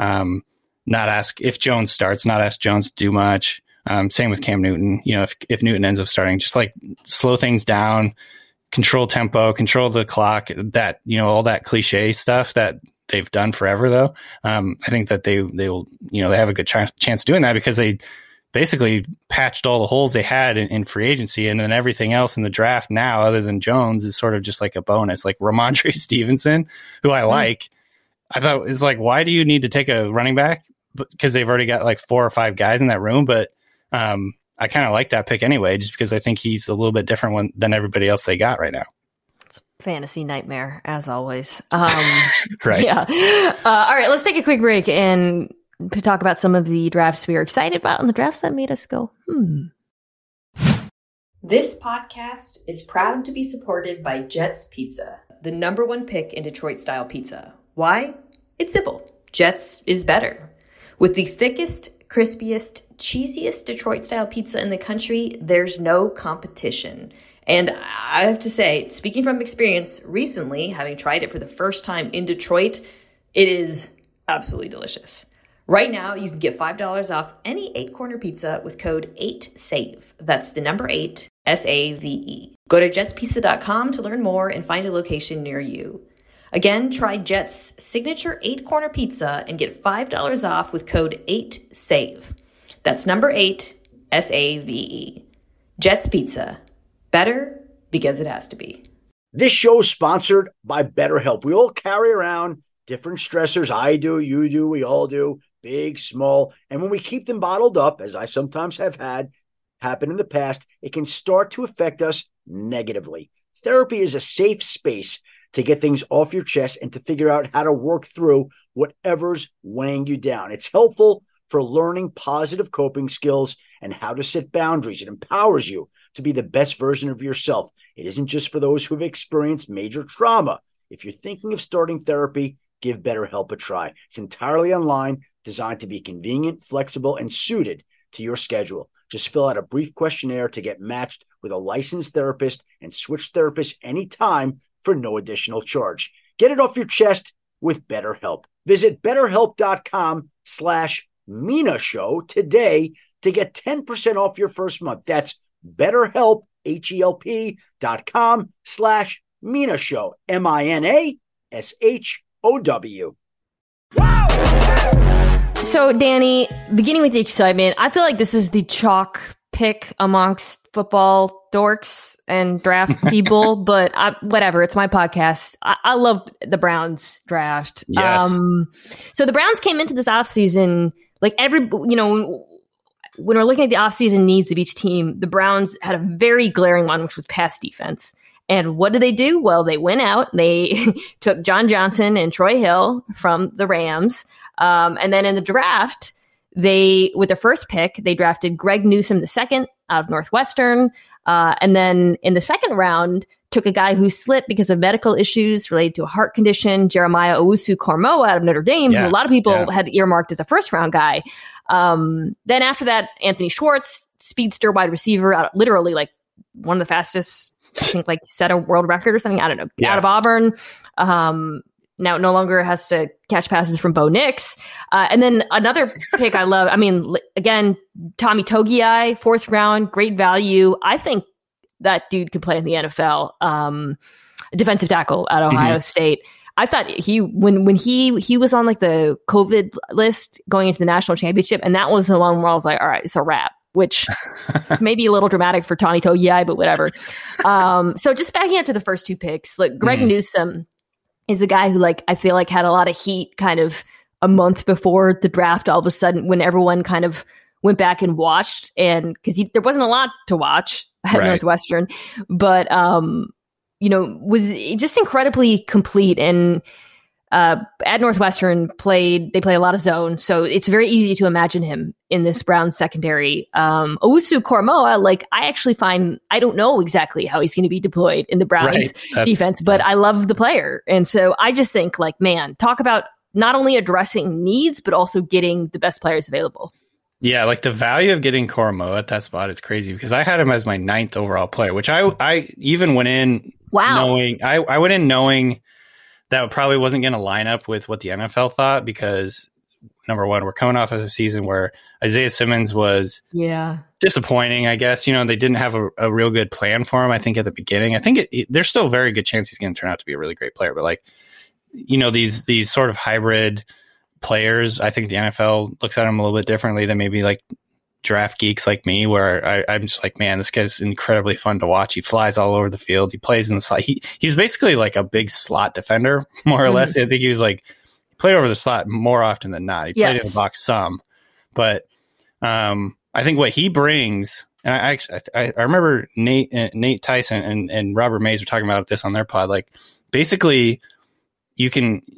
Not ask if Jones starts, not ask Jones to do much. Same with Cam Newton. If Newton ends up starting, just like slow things down, control tempo, control the clock, that, all that cliche stuff that they've done forever though. I think that they will, they have a good chance doing that because they basically patched all the holes they had in free agency. And then everything else in the draft now, other than Jones, is sort of just like a bonus, like Ramondre Stevenson, who I like. I thought is like, why do you need to take a running back? Because they've already got like 4 or 5 guys in that room. But I kind of like that pick anyway, just because I think he's a little bit different than everybody else they got right now. Fantasy nightmare, as always. Right. Yeah. All right, let's take a quick break and talk about some of the drafts we are excited about and the drafts that made us go, This podcast is proud to be supported by Jets Pizza, the #1 pick in Detroit-style pizza. Why? It's simple. Jets is better. With the thickest, crispiest, cheesiest Detroit-style pizza in the country, there's no competition. And I have to say, speaking from experience recently, having tried it for the first time in Detroit, it is absolutely delicious. Right now, you can get $5 off any 8-corner pizza with code 8SAVE. That's the number 8, SAVE. Go to jetspizza.com to learn more and find a location near you. Again, try Jet's signature 8-corner pizza and get $5 off with code 8SAVE. That's number 8, SAVE. Jet's Pizza. Better because it has to be. This show is sponsored by BetterHelp. We all carry around different stressors. I do, you do, we all do, big, small. And when we keep them bottled up, as I sometimes have had happen in the past, it can start to affect us negatively. Therapy is a safe space to get things off your chest and to figure out how to work through whatever's weighing you down. It's helpful for learning positive coping skills and how to set boundaries. It empowers you to be the best version of yourself. It isn't just for those who have experienced major trauma. If you're thinking of starting therapy, give BetterHelp a try. It's entirely online, designed to be convenient, flexible, and suited to your schedule. Just fill out a brief questionnaire to get matched with a licensed therapist and switch therapists anytime for no additional charge. Get it off your chest with BetterHelp. Visit BetterHelp.com/Mina Show today to get 10% off your first month. That's BetterHelp, HELP.com/Mina Show, MINASHOW. So, Danny, beginning with the excitement, I feel like this is the chalk pick amongst football dorks and draft people, but whatever. It's my podcast. I love the Browns draft. Yes. So the Browns came into this offseason, like when we're looking at the offseason needs of each team, the Browns had a very glaring one, which was pass defense. And what did they do? Well, they went out. They took John Johnson and Troy Hill from the Rams. And then in the draft, with their first pick, they drafted Greg Newsome II out of Northwestern. And then in the second round, took a guy who slipped because of medical issues related to a heart condition, Jeremiah Owusu-Koramoah out of Notre Dame, who a lot of people had earmarked as a first-round guy. Then after that, Anthony Schwartz, speedster wide receiver, out literally like one of the fastest, I think, like set a world record or something. I don't know. Yeah. Out of Auburn. Now no longer has to catch passes from Bo Nix. And then another pick I love, I mean, again, Tommy Togiai, 4th round, great value. I think that dude could play in the NFL. Defensive tackle at Ohio State. I thought when he was on like the COVID list going into the national championship, and that was the one where I was like, all right, it's a wrap. Which may be a little dramatic for Tommy Togiai, but whatever. So just backing up to the first 2 picks, like Greg Newsome is a guy who, like, I feel like had a lot of heat kind of a month before the draft. All of a sudden, when everyone kind of went back and watched, and because there wasn't a lot to watch at Northwestern, but was just incredibly complete. And at Northwestern they play a lot of zone, so it's very easy to imagine him in this Browns secondary. Owusu Koromoa, like, I actually find, I don't know exactly how he's going to be deployed in the Browns defense, but I love the player. And so I just think, like, man, talk about not only addressing needs, but also getting the best players available. Yeah, like the value of getting Koromoa at that spot is crazy, because I had him as my 9th overall player, which I even went in knowing I went in knowing that probably wasn't going to line up with what the NFL thought, because number one, we're coming off of a season where Isaiah Simmons was disappointing, I guess. They didn't have a real good plan for him, I think, at the beginning. I think there's still a very good chance he's going to turn out to be a really great player. But, like, these sort of hybrid players, I think the NFL looks at them a little bit differently than maybe like draft geeks like me, where I'm just like, man, this guy's incredibly fun to watch. He flies all over the field. He plays in the slot. He's basically like a big slot defender, more or less. I think he was like, played over the slot more often than not. He played in the box some, but I think what he brings, and I remember Nate Tyson and Robert Mays were talking about this on their pod. Like, basically, you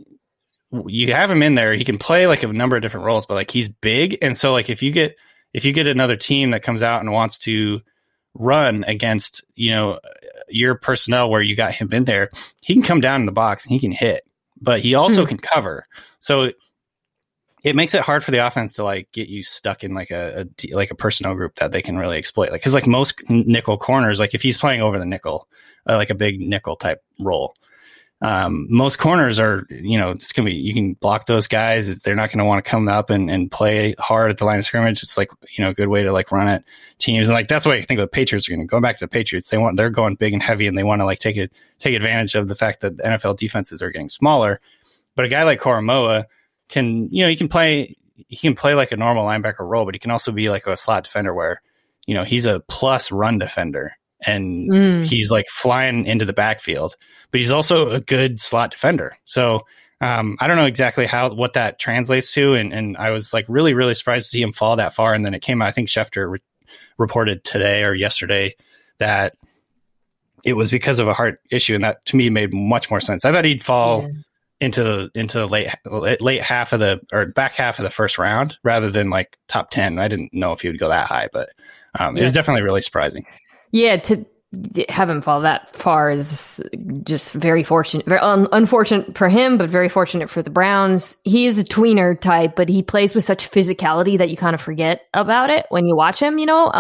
have him in there. He can play like a number of different roles, but like, he's big, and so like if you get another team that comes out and wants to run against your personnel where you got him in there, he can come down in the box and he can hit. But he also can cover. So it makes it hard for the offense to like get you stuck in like a personnel group that they can really exploit. Like, cause like most nickel corners, like if he's playing over the nickel, like a big nickel type role, most corners are, it's going to be, you can block those guys. They're not going to want to come up and play hard at the line of scrimmage. It's like, a good way to like run at teams. And like, that's why I think the Patriots are going to go back to the Patriots. They're going big and heavy, and they want to like take advantage of the fact that the NFL defenses are getting smaller. But a guy like Koromoa can, he can play like a normal linebacker role, but he can also be like a slot defender where, he's a plus run defender, and he's like flying into the backfield, but he's also a good slot defender. So I don't know exactly what that translates to. And I was like really, really surprised to see him fall that far. And then it came out, I think Schefter reported today or yesterday that it was because of a heart issue. And that to me made much more sense. I thought he'd fall into the late half of back half of the first round rather than like top 10. I didn't know if he would go that high, but it was definitely really surprising. Yeah, to have him fall that far is just very fortunate. Very unfortunate for him, but very fortunate for the Browns. He is a tweener type, but he plays with such physicality that you kind of forget about it when you watch him,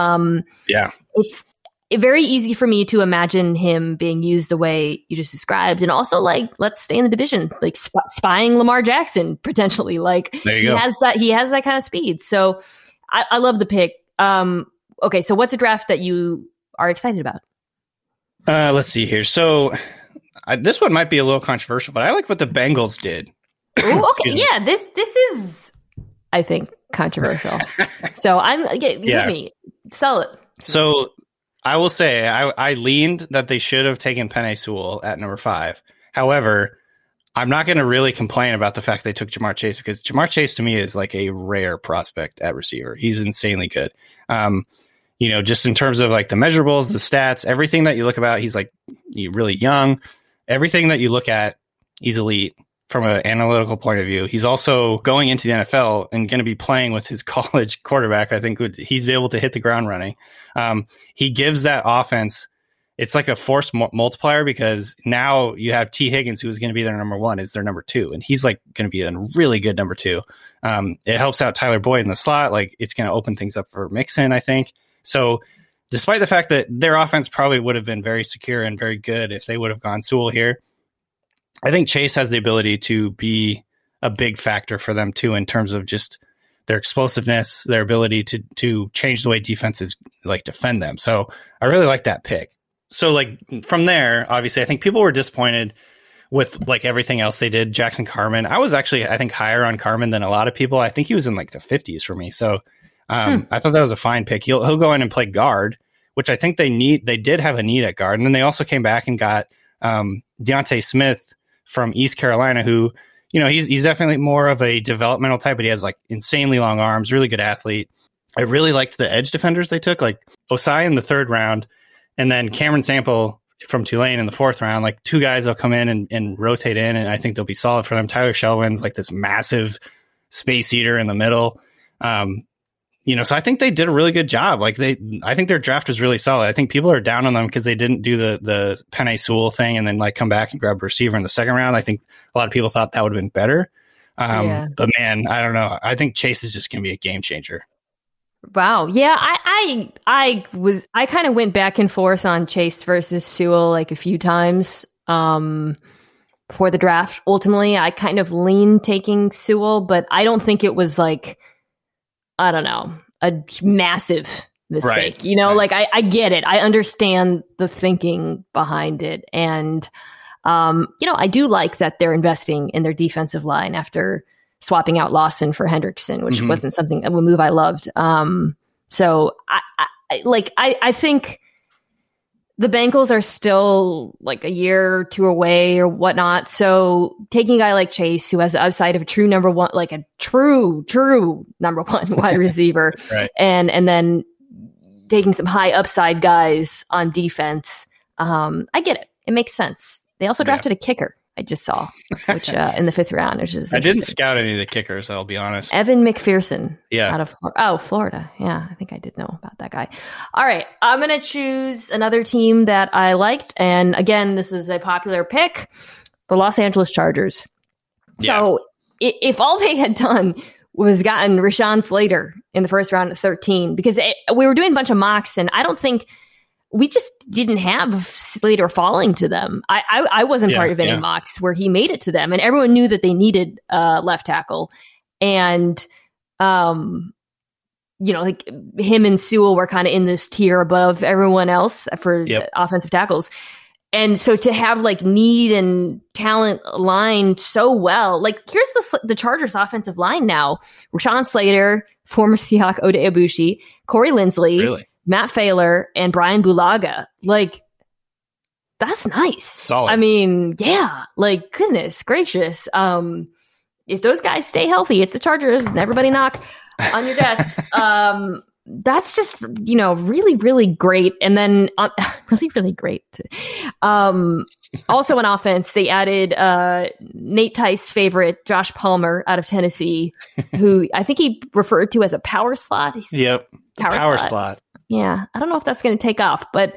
It's very easy for me to imagine him being used the way you just described. And also, like, let's stay in the division, like spying Lamar Jackson, potentially. Like, he has that kind of speed. So I love the pick. Okay, so what's a draft that you are excited about? Let's see here. So this one might be a little controversial, but I like what the Bengals did. Ooh, okay, yeah, this is, I think, controversial. So hit me, sell it. So I will say I leaned that they should have taken Penei Sewell at number 5. However, I'm not going to really complain about the fact they took Jamar Chase, because Jamar Chase to me is like a rare prospect at receiver. He's insanely good. Just in terms of like the measurables, the stats, everything that you look about, he's like really young. Everything that you look at, he's elite from an analytical point of view. He's also going into the NFL and going to be playing with his college quarterback. I think he's able to hit the ground running. He gives that offense, it's like a force multiplier, because now you have T. Higgins, who is going to be their number 1, is their number 2. And he's like going to be a really good number 2. It helps out Tyler Boyd in the slot. Like, it's going to open things up for Mixon, I think. So despite the fact that their offense probably would have been very secure and very good if they would have gone Sewell here, I think Chase has the ability to be a big factor for them too, in terms of just their explosiveness, their ability to change the way defenses like defend them. So I really like that pick. So like from there, obviously, I think people were disappointed with like everything else they did. Jackson Carman, I was actually, I think, higher on Carman than a lot of people. I think he was in like the 50s for me. So I thought that was a fine pick. He'll go in and play guard, which I think they did have a need at guard. And then they also came back and got Deontay Smith from East Carolina, who, you know, he's definitely more of a developmental type, but he has like insanely long arms, really good athlete. I really liked the edge defenders they took, like Osai in the 3rd round, and then Cameron Sample from Tulane in the 4th round. Like 2 guys that'll come in and rotate in, and I think they'll be solid for them. Tyler Shelvin's like this massive space eater in the middle. You know, so I think they did a really good job. Like I think their draft was really solid. I think people are down on them because they didn't do the Penei Sewell thing and then like come back and grab a receiver in the 2nd round. I think a lot of people thought that would have been better. But man, I don't know. I think Chase is just going to be a game changer. Wow. Yeah. I kind of went back and forth on Chase versus Sewell like a few times before the draft. Ultimately, I kind of leaned taking Sewell, but I don't think it was like, I don't know, a massive mistake. Right. You know, like I get it. I understand the thinking behind it. And, you know, I do like that they're investing in their defensive line after swapping out Lawson for Hendrickson, which wasn't a move I loved. So I think the Bengals are still like a year or 2 away or whatnot. So taking a guy like Chase, who has the upside of a true number one, like a true number 1 wide receiver, right. and then taking some high upside guys on defense. I get it. It makes sense. They also drafted a kicker. I just saw, which in the 5th round, which is I didn't scout any of the kickers, I'll be honest. Evan McPherson, out of Florida. Yeah, I think I did know about that guy. All right, I'm going to choose another team that I liked, and again, this is a popular pick, the Los Angeles Chargers. Yeah. So if all they had done was gotten Rashawn Slater in the 1st round at 13, because we were doing a bunch of mocks, and I don't think we just didn't have Slater falling to them. I wasn't part of any mocks where he made it to them, and everyone knew that they needed left tackle. And, you know, like him and Sewell were kind of in this tier above everyone else for offensive tackles. And so to have like need and talent aligned so well, like here's the Chargers offensive line now: Rashawn Slater, former Seahawk Ode Ibushi, Corey Linsley, Matt Failer, and Brian Bulaga. Like, that's nice. Solid. I mean, yeah, like, goodness gracious. If those guys stay healthy, it's the Chargers, and everybody knock on your desks. That's just, you know, really, really great. And then really, really great. Also on offense, they added Nate Tice's favorite, Josh Palmer, out of Tennessee, who I think he referred to as a power slot. Power slot. Yeah, I don't know if that's going to take off, but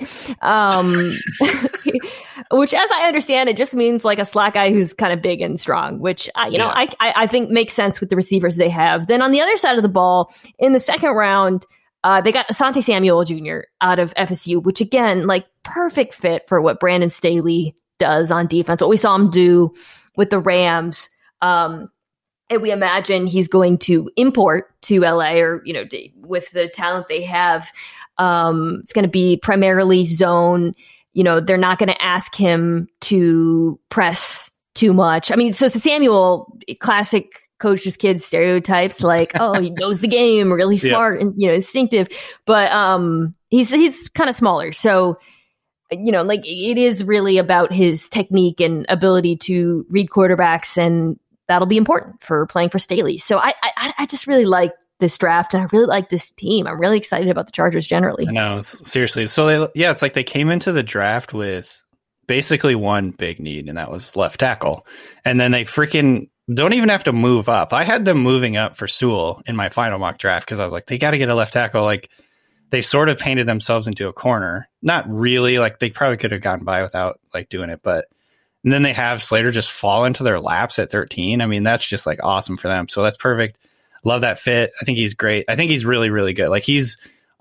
which, as I understand, it just means like a slot guy who's kind of big and strong, which I think makes sense with the receivers they have. Then on the other side of the ball, in the 2nd round, they got Asante Samuel Jr. out of FSU, which again, like perfect fit for what Brandon Staley does on defense, what we saw him do with the Rams. And we imagine he's going to import to LA, or, you know, with the talent they have. It's going to be primarily zone. You know, they're not going to ask him to press too much. I mean, so Samuel, classic coach's kids stereotypes, like, oh, he knows the game, really smart and, you know, instinctive, but he's kind of smaller. So, you know, like it is really about his technique and ability to read quarterbacks, and that'll be important for playing for Staley. So I just really like this draft, and I really like this team. I'm really excited about the Chargers generally. I know, seriously. So it's like they came into the draft with basically one big need, and that was left tackle. And then they freaking don't even have to move up. I had them moving up for Sewell in my final mock draft because I was like, they got to get a left tackle. Like, they sort of painted themselves into a corner. Not really. Like, they probably could have gotten by without like doing it, but and then they have Slater just fall into their laps at 13. I mean, that's just like awesome for them. So that's perfect. Love that fit. I think he's great. I think he's really, really good. Like, he's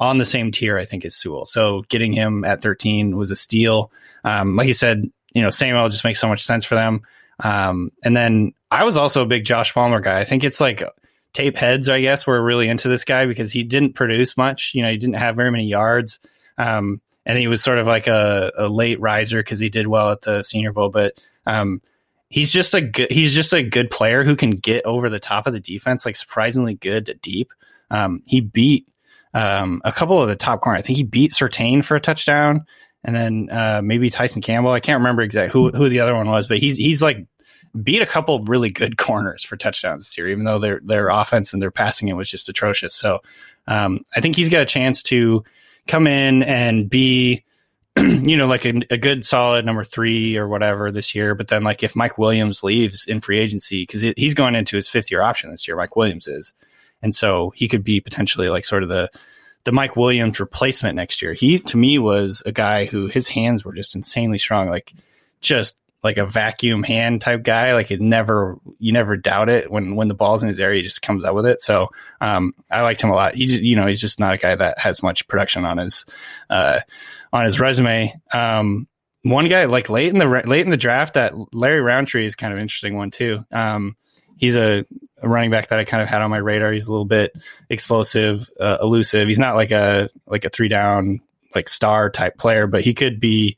on the same tier, I think, as Sewell. So getting him at 13 was a steal. Like you said, Samuel just makes so much sense for them. And then I was also a big Josh Palmer guy. I think it's like tape heads, I guess, were really into this guy because he didn't produce much. He didn't have very many yards. And he was sort of like a late riser because he did well at the Senior Bowl. But he's just a good player who can get over the top of the defense, like surprisingly good at deep. He beat a couple of the top corners. I think he beat Surtain for a touchdown, and then maybe Tyson Campbell. I can't remember exactly who the other one was, but he's like beat a couple of really good corners for touchdowns this year, even though their offense and their passing it was just atrocious. So I think he's got a chance to come in and be, like a good solid number 3 or whatever this year. But then like if Mike Williams leaves in free agency, because he's going into his 5th-year option this year, Mike Williams is. And so he could be potentially like sort of the Mike Williams replacement next year. He, to me, was a guy who his hands were just insanely strong, like just like a vacuum hand type guy. Like you never doubt it when the ball's in his area, he just comes out with it. So I liked him a lot. He just, he's just not a guy that has much production on his resume. One guy like late in the draft, that Larry Roundtree is kind of an interesting one too. He's a running back that I kind of had on my radar. He's a little bit explosive, elusive. He's not like a 3-down like star type player, but he could be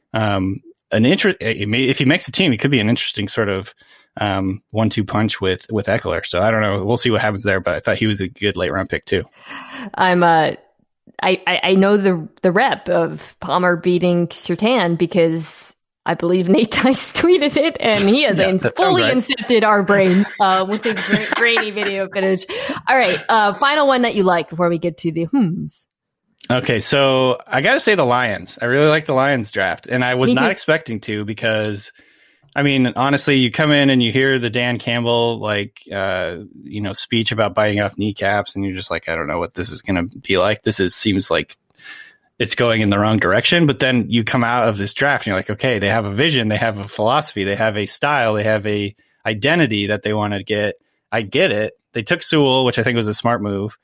if he makes a team, he could be an interesting sort of 1-2 punch with Eckler. So I don't know. We'll see what happens there, but I thought he was a good late round pick too. I know the rep of Palmer beating Surtain because I believe Nate Tice tweeted it, and he has fully incepted our brains with his grainy video footage. All right, final one that you like before we get to the whom's. Okay, so I got to say the Lions. I really like the Lions draft, and I was not expecting to because, I mean, honestly, you come in and you hear the Dan Campbell speech about biting off kneecaps, and you're just like, I don't know what this is going to be like. Seems like it's going in the wrong direction. But then you come out of this draft and you're like, okay, they have a vision, they have a philosophy, they have a style, they have a identity that they want to get. I get it. They took Sewell, which I think was a smart move.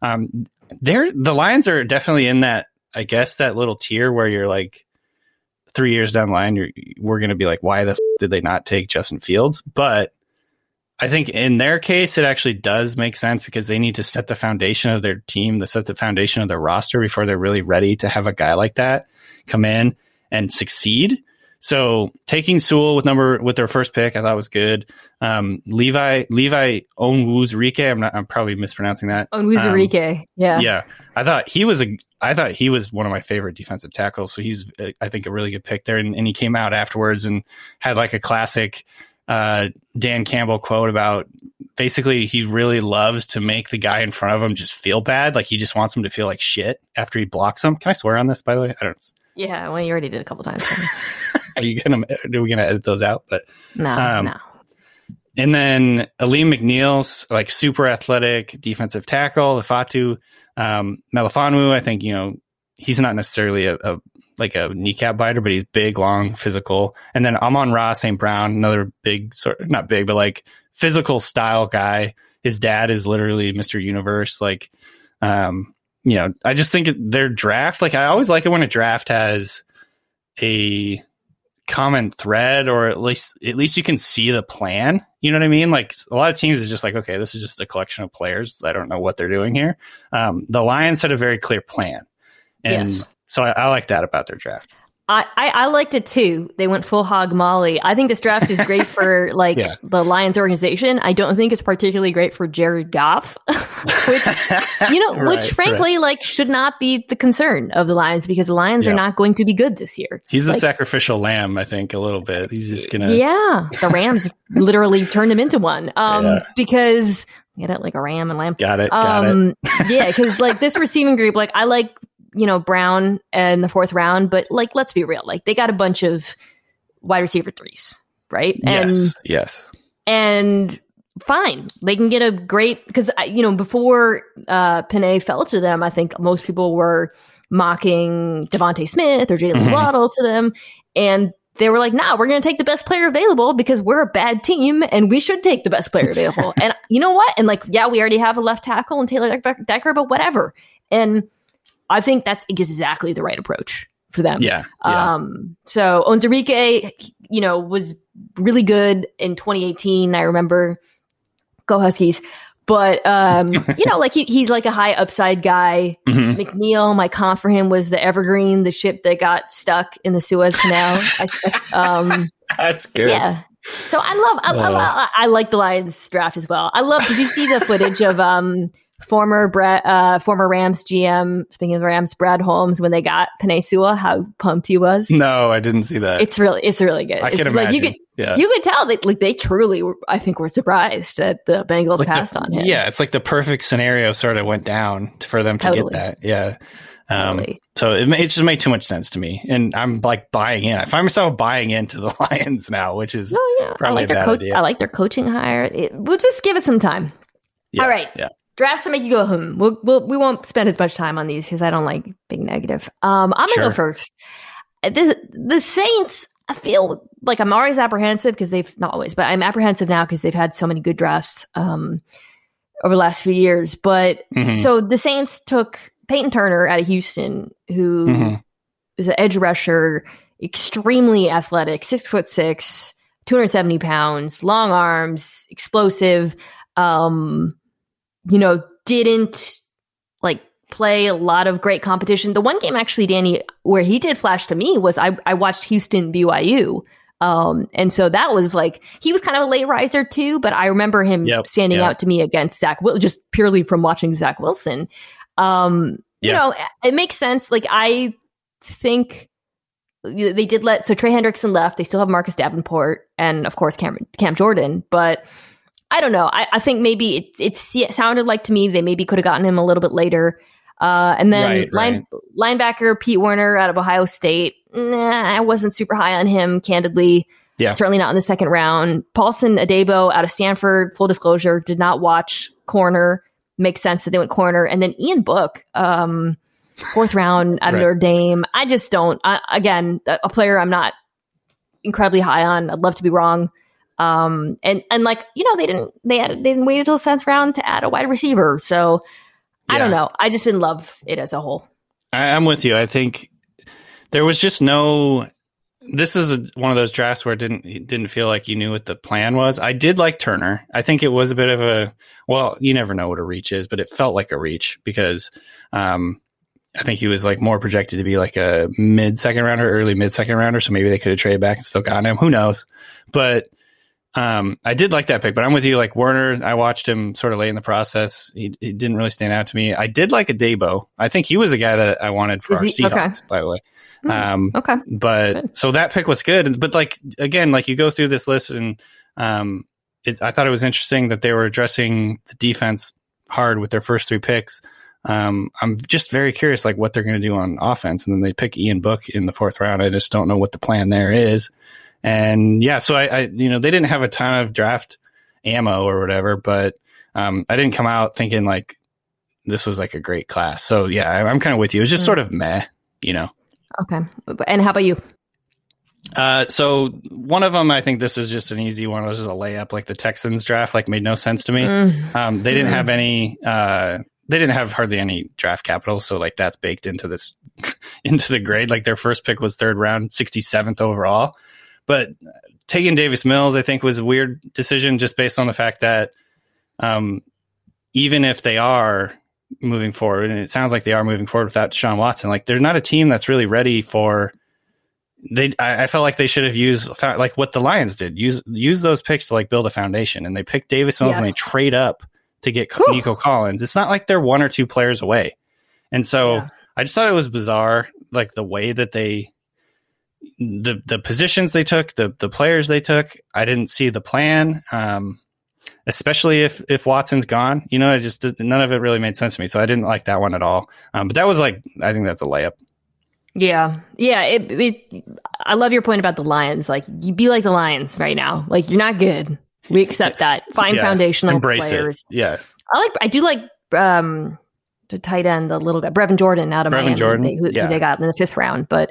The Lions are definitely in that, I guess, that little tier where you're like 3 years down the line, we're going to be like, why the did they not take Justin Fields? But I think in their case, it actually does make sense because they need to set the foundation of their team, to set the foundation of their roster before they're really ready to have a guy like that come in and succeed. So taking Sewell with their first pick, I thought was good. Levi Onwuzurike, I'm probably mispronouncing that. Onwuzurike, yeah. Yeah. I thought he was one of my favorite defensive tackles. So he's, I think, a really good pick there. And he came out afterwards and had like a classic Dan Campbell quote about basically he really loves to make the guy in front of him just feel bad. Like he just wants him to feel like shit after he blocks him. Can I swear on this, by the way? I don't know. Yeah, well, you already did a couple times. Are we gonna edit those out? But no. And then Aleem McNeil's like super athletic defensive tackle, Ifatu Melifonwu. I think he's not necessarily a kneecap biter, but he's big, long, physical. And then Amon-Ra St. Brown, another big, not big, but like physical style guy. His dad is literally Mr. Universe. Like, I just think their draft, like I always like it when a draft has a common thread, or at least you can see the plan. You know what I mean? Like a lot of teams is just like, okay, this is just a collection of players. I don't know what they're doing here. The Lions had a very clear plan. And so I like that about their draft. I liked it too. They went full hog molly. I think this draft is great for the Lions organization. I don't think it's particularly great for Jared Goff, which frankly should not be the concern of the Lions because the Lions are not going to be good this year. He's the sacrificial lamb, I think, a little bit. He's just gonna. Yeah, the Rams literally turned him into one because get it like a ram and lamb. Got it. Yeah, because this receiving group, I like. Brown in the 4th round, but let's be real. They got a bunch of wide receiver 3s, right? Yes. And fine. They can get a great, because, before Penei fell to them, I think most people were mocking Devontae Smith or Jalen Waddle to them. And they were like, nah, we're going to take the best player available because we're a bad team and we should take the best player available. And you know what? And we already have a left tackle and Taylor Decker, but whatever. And I think that's exactly the right approach for them. Yeah. So Onzarike, was really good in 2018. I remember. Go Huskies. But, like he's like a high upside guy. Mm-hmm. McNeil, my comp for him was the Evergreen, the ship that got stuck in the Suez Canal. That's good. Yeah. So I like the Lions draft as well. Did you see the footage of former Rams GM, speaking of the Rams, Brad Holmes, when they got Penei Sewell, how pumped he was? No, I didn't see that. It's really good. I can imagine. You could tell that they truly, I think, were surprised that the Bengals passed on him. Yeah, it's like the perfect scenario sort of went down for them to get that. Yeah. So it just made too much sense to me, and I'm like buying in. I find myself buying into the Lions now, which is probably a bad idea. I like their coaching hire. We'll just give it some time. Yeah, all right. Yeah. Drafts to make you go, we won't spend as much time on these because I don't like being negative. I'm going to go first. The Saints, I feel like I'm always apprehensive because not always, but I'm apprehensive now because they've had so many good drafts over the last few years. But so the Saints took Peyton Turner out of Houston, who is an edge rusher, extremely athletic, 6'6", 270 pounds, long arms, explosive, didn't play a lot of great competition. The one game actually, Danny, where he did flash to me was I watched Houston BYU. And so that was he was kind of a late riser too, but I remember him standing out to me against Zach Wilson, just purely from watching Zach Wilson. It makes sense. I think they did so Trey Hendrickson left. They still have Marcus Davenport and of course Cam Jordan, but I don't know. I think maybe it sounded like to me they maybe could have gotten him a little bit later. And then linebacker Pete Werner out of Ohio State. I wasn't super high on him, candidly. Yeah. Certainly not in the second round. Paulson Adebo out of Stanford, full disclosure, did not watch corner. Makes sense that they went corner. And then Ian Book, fourth round out of Notre Dame. I just don't. Again, a player I'm not incredibly high on. I'd love to be wrong. They didn't wait until the 7th round to add a wide receiver. So I don't know. I just didn't love it as a whole. I'm with you. I think there was just this is one of those drafts where it didn't feel like you knew what the plan was. I did like Turner. I think it was a bit of you never know what a reach is, but it felt like a reach because, I think he was more projected to be a mid-second rounder, early mid-second rounder. So maybe they could have traded back and still gotten him. Who knows? But I did like that pick, but I'm with you. Werner, I watched him sort of late in the process. He didn't really stand out to me. I did like Adebo. I think he was a guy that I wanted for our Seahawks, by the way. Okay. But good. So that pick was good. But again, you go through this list and I thought it was interesting that they were addressing the defense hard with their first 3 picks. I'm just very curious, what they're going to do on offense. And then they pick Ian Book in the 4th round. I just don't know what the plan there is. And so I they didn't have a ton of draft ammo or whatever, but I didn't come out thinking this was a great class. So yeah, I'm kind of with you. It was just sort of meh, Okay. And how about you? So one of them, I think this is just an easy one. It was a layup, the Texans draft, made no sense to me. They didn't have any, they didn't have hardly any draft capital. So that's baked into this, into the grade. Their first pick was 3rd round, 67th overall. But taking Davis Mills, I think, was a weird decision just based on the fact that even if they are moving forward, and it sounds like they are moving forward without Deshaun Watson, they're not a team that's really ready for. I felt like they should have used what the Lions did. Use those picks to build a foundation, and they picked Davis Mills and they trade up to get Nico Collins. It's not like they're 1 or 2 players away, and so I just thought it was bizarre, the way that they. The positions they took, the players they took, I didn't see the plan, especially if Watson's gone. It just none of it really made sense to me. So I didn't like that one at all. But that was I think that's a layup. Yeah. I love your point about the Lions. You be like the Lions right now. You're not good. We accept that. Find foundational embrace players. It. Yes. I do like the tight end, the little guy, Brevin Jordan out of Miami, who they got in the 5th round. But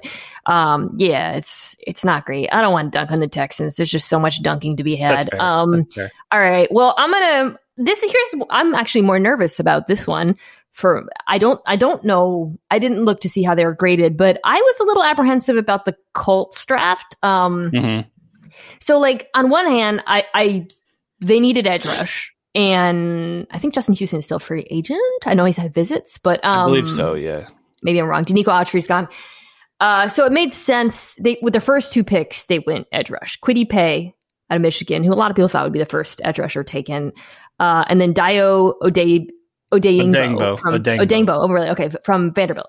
it's not great. I don't want to dunk on the Texans. There's just so much dunking to be had. That's fair. That's fair. All right. Well, I'm actually more nervous about this one I don't know. I didn't look to see how they were graded, but I was a little apprehensive about the Colts draft. So like on one hand, they needed edge rush, and I think Justin Houston is still a free agent. I know he's had visits, but I believe so. Yeah, maybe I'm wrong. Danico Autry's gone. So it made sense. With their first 2 picks, they went edge rush. Kwity Paye out of Michigan, who a lot of people thought would be the first edge rusher taken, and then Dayo Odeyingbo from Vanderbilt.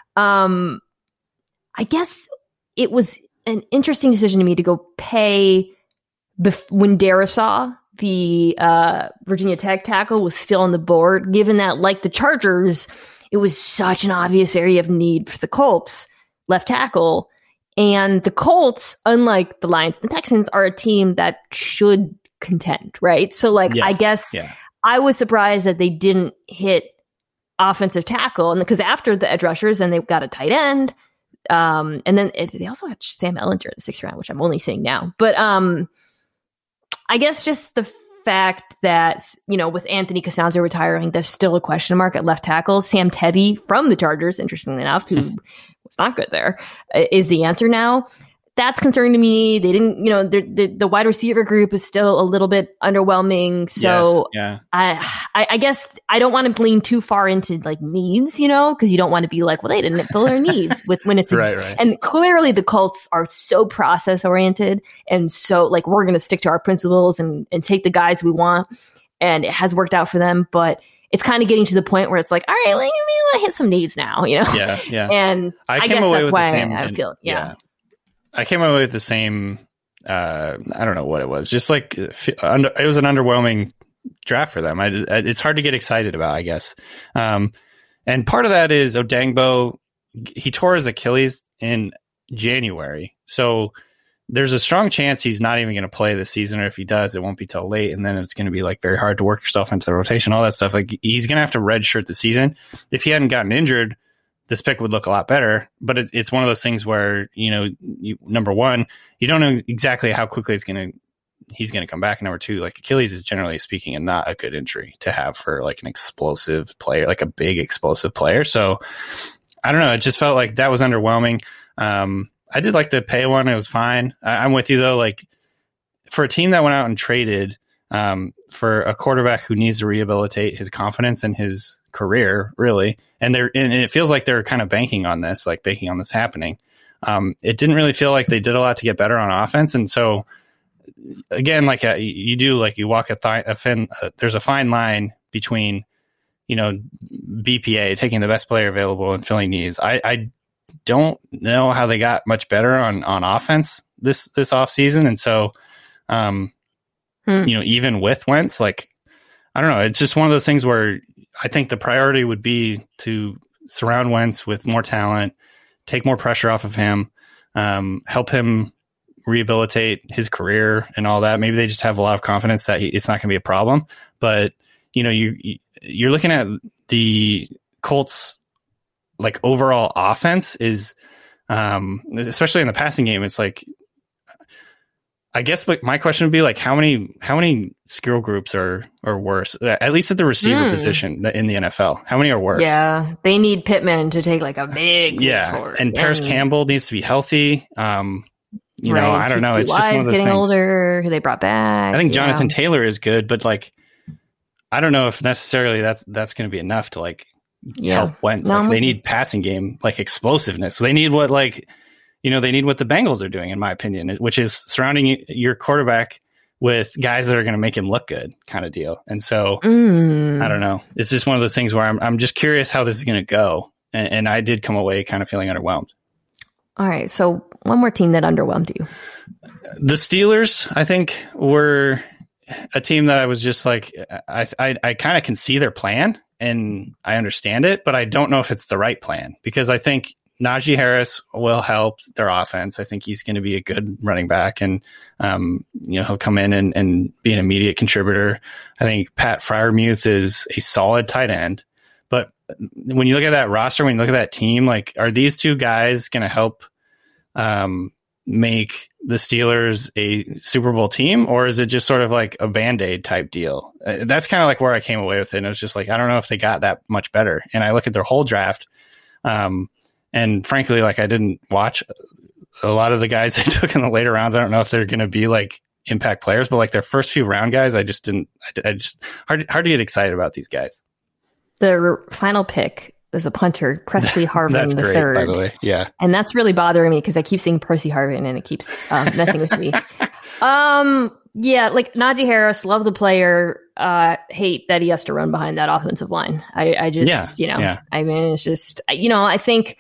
I guess it was an interesting decision to me to go pay when Darrisaw, the Virginia Tech tackle, was still on the board, given that, like the Chargers, it was such an obvious area of need for the Colts left tackle. And the Colts, unlike the Lions and the Texans, are a team that should contend, right? So like, I guess I was surprised that they didn't hit offensive tackle, and because after the edge rushers, and they got a tight end, and then they also had Sam Ehlinger in the 6th round, which I'm only seeing now. But I guess just the fact that, with Anthony Costanzo retiring, there's still a question mark at left tackle. Sam Tebby from the Chargers, interestingly enough, who was not good there, is the answer now. That's concerning to me. They didn't, the wide receiver group is still a little bit underwhelming. So I guess I don't want to lean too far into like needs, because you don't want to be like, well, they didn't fill their needs when it's right. And clearly the Colts are so process oriented, and so like we're going to stick to our principles and take the guys we want, and it has worked out for them. But it's kind of getting to the point where it's like, all right, like, maybe I want to hit some needs now, Yeah. And I guess that's why I feel, I came away with the same, I don't know what it was. Just like, it was an underwhelming draft for them. It's hard to get excited about, I guess. And part of that is Odeyingbo, he tore his Achilles in January. So there's a strong chance he's not even going to play this season, or if he does, it won't be till late. And then it's going to be like very hard to work yourself into the rotation, all that stuff. Like he's going to have to redshirt the season. If he hadn't gotten injured, this pick would look a lot better, but it's one of those things where, number one, you don't know exactly how quickly he's going to come back. And number two, like Achilles is generally speaking not a good injury to have for like an explosive player, like a big explosive player. So I don't know. It just felt like that was underwhelming. I did like the pay one. It was fine. I'm with you though. Like for a team that went out and traded for a quarterback who needs to rehabilitate his confidence and his career, really, and it feels like they're kind of banking on this happening. It didn't really feel like they did a lot to get better on offense, and so again, like you walk there's a fine line between BPA, taking the best player available and filling needs. I don't know how they got much better on offense this offseason, and so even with Wentz, like I don't know, it's just one of those things where I think the priority would be to surround Wentz with more talent, take more pressure off of him, help him rehabilitate his career and all that. Maybe they just have a lot of confidence that it's not going to be a problem. But you're looking at the Colts like overall offense is, especially in the passing game. It's like, I guess my question would be like, how many skill groups are worse, at least at the receiver position in the NFL? How many are worse? Yeah, they need Pittman to take like a big leap forward. And Paris Campbell needs to be healthy. I don't know. It's just one of those getting things. Older, who they brought back. I think Jonathan Taylor is good, but like, I don't know if necessarily that's going to be enough to like help Wentz. No, like, they need passing game, like explosiveness. So they need what they need what the Bengals are doing, in my opinion, which is surrounding your quarterback with guys that are going to make him look good, kind of deal. And so I don't know. It's just one of those things where I'm just curious how this is going to go. And I did come away kind of feeling underwhelmed. All right. So one more team that underwhelmed you. The Steelers, I think, were a team that I was just like, I kind of can see their plan and I understand it, but I don't know if it's the right plan, because I think Najee Harris will help their offense. I think he's going to be a good running back, and he'll come in and be an immediate contributor. I think Pat Freiermuth is a solid tight end. But when you look at that roster, when you look at that team, like, are these two guys going to help make the Steelers a Super Bowl team, or is it just sort of like a Band-Aid type deal? That's kind of like where I came away with it. And it was just like, I don't know if they got that much better. And I look at their whole draft. And frankly, like I didn't watch a lot of the guys they took in the later rounds. I don't know if they're going to be like impact players, but like their first few round guys, I just hard to get excited about these guys. The final pick was a punter, Presley Harvin That's the great, third. by the way. Yeah. And that's really bothering me because I keep seeing Percy Harvin and it keeps messing with me. Yeah, like Najee Harris, love the player. Hate that he has to run behind that offensive line. I just, I mean, it's just, I think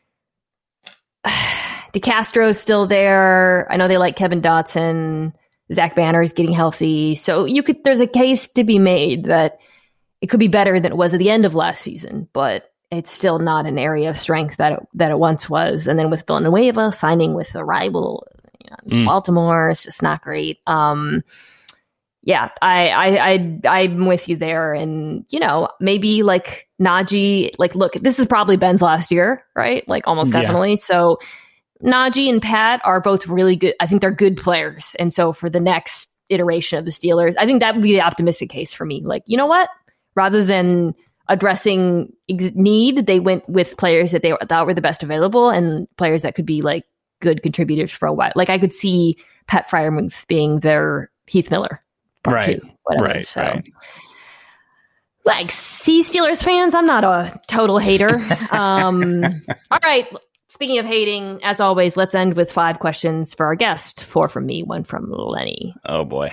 DeCastro's still there. I know they like Kevin Dotson. Zach Banner is getting healthy. So there's a case to be made that it could be better than it was at the end of last season, but it's still not an area of strength that it once was. And then with Villanueva signing with a rival, Baltimore, it's just not great. Yeah, I'm with you there. And, maybe like Najee, like, look, this is probably Ben's last year, right? Like almost definitely. So Najee and Pat are both really good. I think they're good players. And so for the next iteration of the Steelers, I think that would be the optimistic case for me. Like, you know what? Rather than addressing need, they went with players that they thought were the best available and players that could be like good contributors for a while. Like I could see Pat Freiermuth being their Heath Miller. Right. Two, whatever. Right. So, right. like, see, Steelers fans, I'm not a total hater. All right. Speaking of hating, as always, let's end with 5 questions for our guest. 4 from me, 1 from Lenny. Oh, boy.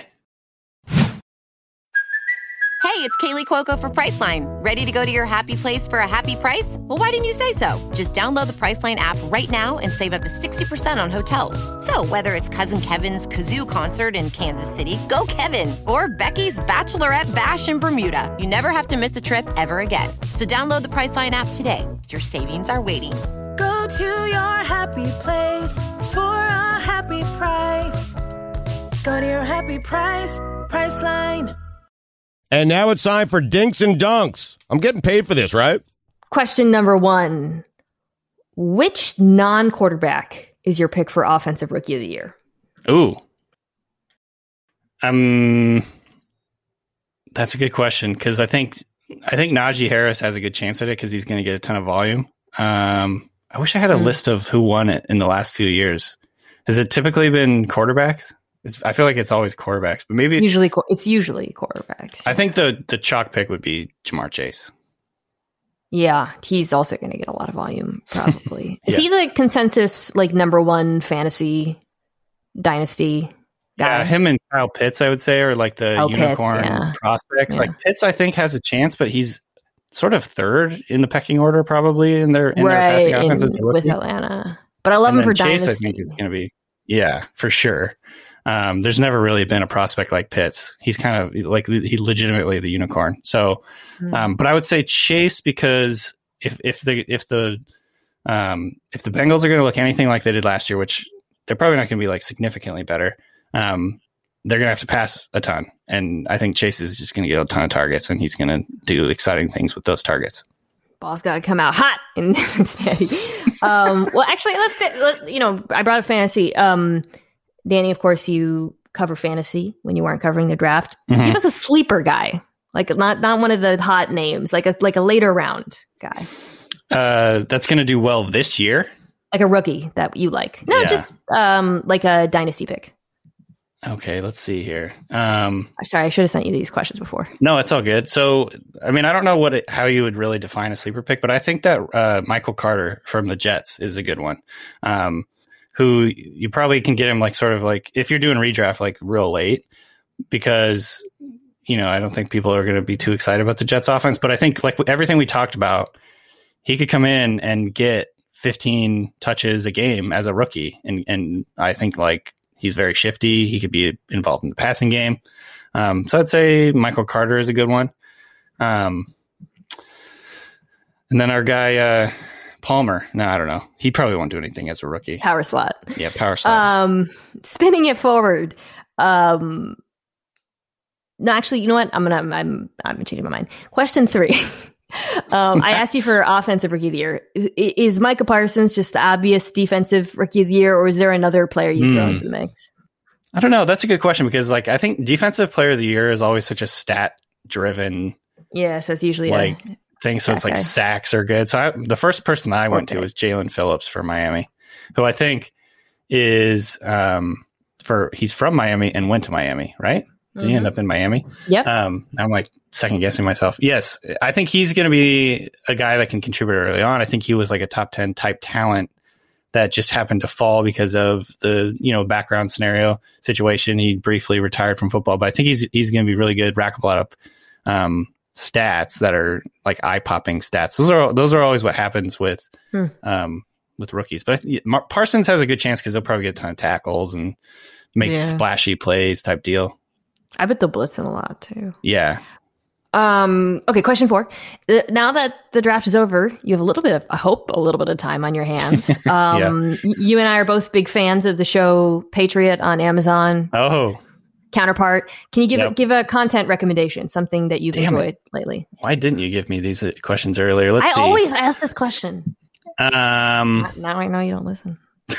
Hey, it's Kaylee Cuoco for Priceline. Ready to go to your happy place for a happy price? Well, why didn't you say so? Just download the Priceline app right now and save up to 60% on hotels. So whether it's Cousin Kevin's Kazoo Concert in Kansas City, go Kevin, or Becky's Bachelorette Bash in Bermuda, you never have to miss a trip ever again. So download the Priceline app today. Your savings are waiting. Go to your happy place for a happy price. Go to your happy price, Priceline. And now it's time for Dinks and Dunks. I'm getting paid for this, right? Question number 1. Which non-quarterback is your pick for Offensive Rookie of the Year? Ooh. That's a good question because I think Najee Harris has a good chance at it because he's going to get a ton of volume. I wish I had a list of who won it in the last few years. Has it typically been quarterbacks? I feel like it's always quarterbacks, but maybe it's usually quarterbacks. I think the chalk pick would be Jamar Chase. Yeah, he's also going to get a lot of volume, probably. Is he the consensus like number 1 fantasy dynasty guy? Yeah, him and Kyle Pitts, I would say, are like the unicorn prospects. Yeah. Like Pitts, I think, has a chance, but he's sort of 3rd in the pecking order, probably in their passing offenses with Atlanta. But I love him for Chase, dynasty. I think is going to be for sure. There's never really been a prospect like Pitts. He's kind of like he legitimately the unicorn. So, but I would say Chase because if the Bengals are going to look anything like they did last year, which they're probably not going to be like significantly better, they're going to have to pass a ton. And I think Chase is just going to get a ton of targets, and he's going to do exciting things with those targets. Ball's got to come out hot in Cincinnati. Well, actually, I brought up fantasy. Danny, of course, you cover fantasy when you weren't covering the draft. Mm-hmm. Give us a sleeper guy, like not one of the hot names, like a later round guy. That's going to do well this year. Like a rookie that you like. No, just like a dynasty pick. Okay, let's see here. Sorry, I should have sent you these questions before. No, it's all good. So, I mean, I don't know how you would really define a sleeper pick, but I think that Michael Carter from the Jets is a good one. Who you probably can get him like sort of like if you're doing redraft like real late because, I don't think people are going to be too excited about the Jets offense, but I think like everything we talked about, he could come in and get 15 touches a game as a rookie. And I think like he's very shifty. He could be involved in the passing game. So I'd say Michael Carter is a good one. And then our guy, Palmer. No, I don't know. He probably won't do anything as a rookie. Power slot. Yeah, power slot. Spinning it forward. No, actually, you know what? I'm changing my mind. Question 3. I asked you for offensive rookie of the year. Is Micah Parsons just the obvious defensive rookie of the year, or is there another player you throw into the mix? I don't know. That's a good question because, like, I think defensive player of the year is always such a stat-driven, yeah. So it's usually like thing. So it's like sacks are good. So the first person I went to was Jalen Phillips for Miami, who I think is he's from Miami and went to Miami, right? Did he end up in Miami? Yep. I'm like second guessing myself. Yes, I think he's going to be a guy that can contribute early on. I think he was like a top 10 type talent that just happened to fall because of the, background scenario situation. He briefly retired from football, but I think he's going to be really good, rack up a lot of stats that are like eye-popping stats. Those are always what happens with rookies. But Parsons has a good chance because he'll probably get a ton of tackles and make splashy plays type deal. I bet they'll blitz him a lot too. Yeah. Okay, question 4. Now that the draft is over, you have a little bit of time on your hands. You and I are both big fans of the show Patriot on Amazon. Oh. Counterpart. Can you give a content recommendation, something that you've enjoyed lately? Why didn't you give me these questions earlier? Let's see. I always ask this question. Now I know you don't listen.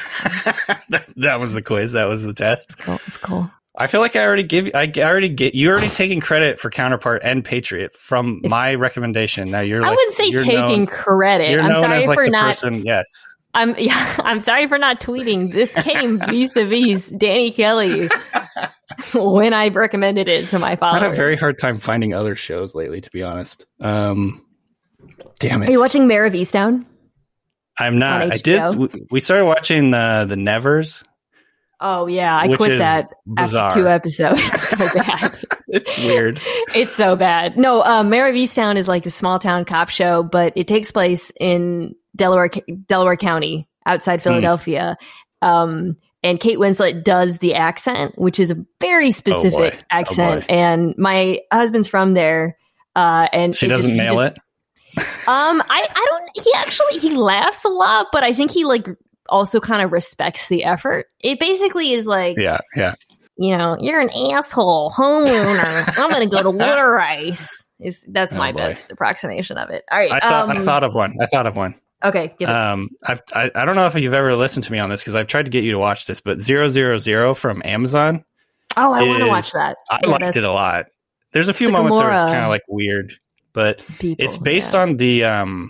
that was the quiz. That was the test. It's cool. I feel like you already taking credit for Counterpart and Patriot from my recommendation. Now I wouldn't say taking credit. I'm sorry for not. Person, yes. I'm sorry for not tweeting. This came vis-a-vis Danny Kelly when I recommended it to my followers. I've had a very hard time finding other shows lately, to be honest. Damn it. Are you watching Mare of Easttown? I'm not. I did. We started watching the Nevers. Oh, yeah. I quit that bizarre. after 2 episodes. It's so bad. It's weird. It's so bad. No, Mare of Easttown is like a small town cop show, but it takes place in Delaware County outside Philadelphia. And Kate Winslet does the accent, which is a very specific accent. And my husband's from there. And she doesn't nail it. I don't, he laughs a lot, but I think he also kind of respects the effort. It basically is like, yeah. You're an asshole, homeowner. I'm going to go to Water Ice. That's my best approximation of it. All right. I thought of one. Okay. Give it. I don't know if you've ever listened to me on this because I've tried to get you to watch this, but 000 from Amazon. Oh, I want to watch that. I liked it a lot. There's a few moments where it's kind of like weird, but it's based on the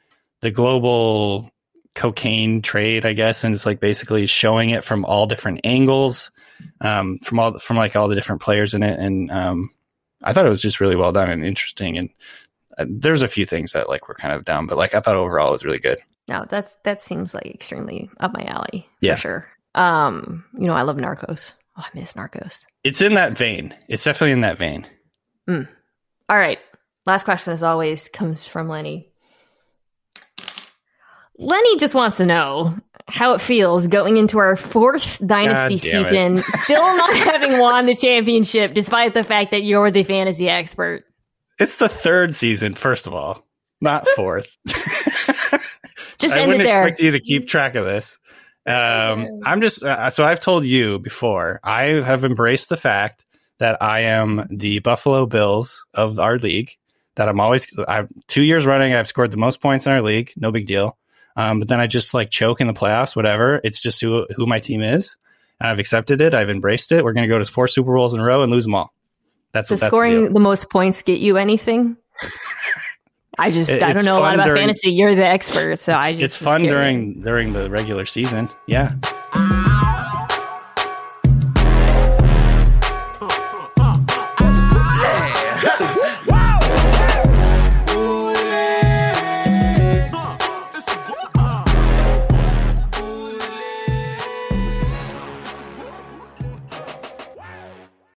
global cocaine trade, I guess, and it's like basically showing it from all different angles, from all the different players in it, and I thought it was just really well done and interesting. And there's a few things that were kind of down, but I thought overall it was really good. No, that seems like extremely up my alley. Yeah, for sure. I love Narcos. Oh, I miss Narcos. It's in that vein. It's definitely in that vein. All right. Last question, as always, comes from Lenny. Lenny just wants to know how it feels going into our 4th Dynasty season, still not having won the championship, despite the fact that you're the fantasy expert. It's the 3rd season, first of all, not 4th. Just I end it there. I wouldn't expect you to keep track of this. I'm just so I've told you before, I have embraced the fact that I am the Buffalo Bills of our league. That I've 2 years running, I've scored the most points in our league. No big deal. But then I just choke in the playoffs, whatever. It's just who my team is. And I've accepted it. I've embraced it. We're going to go to 4 Super Bowls in a row and lose them all. Does scoring the most points get you anything? I don't know a lot about fantasy. You're the expert, so it's fun during the regular season. Yeah.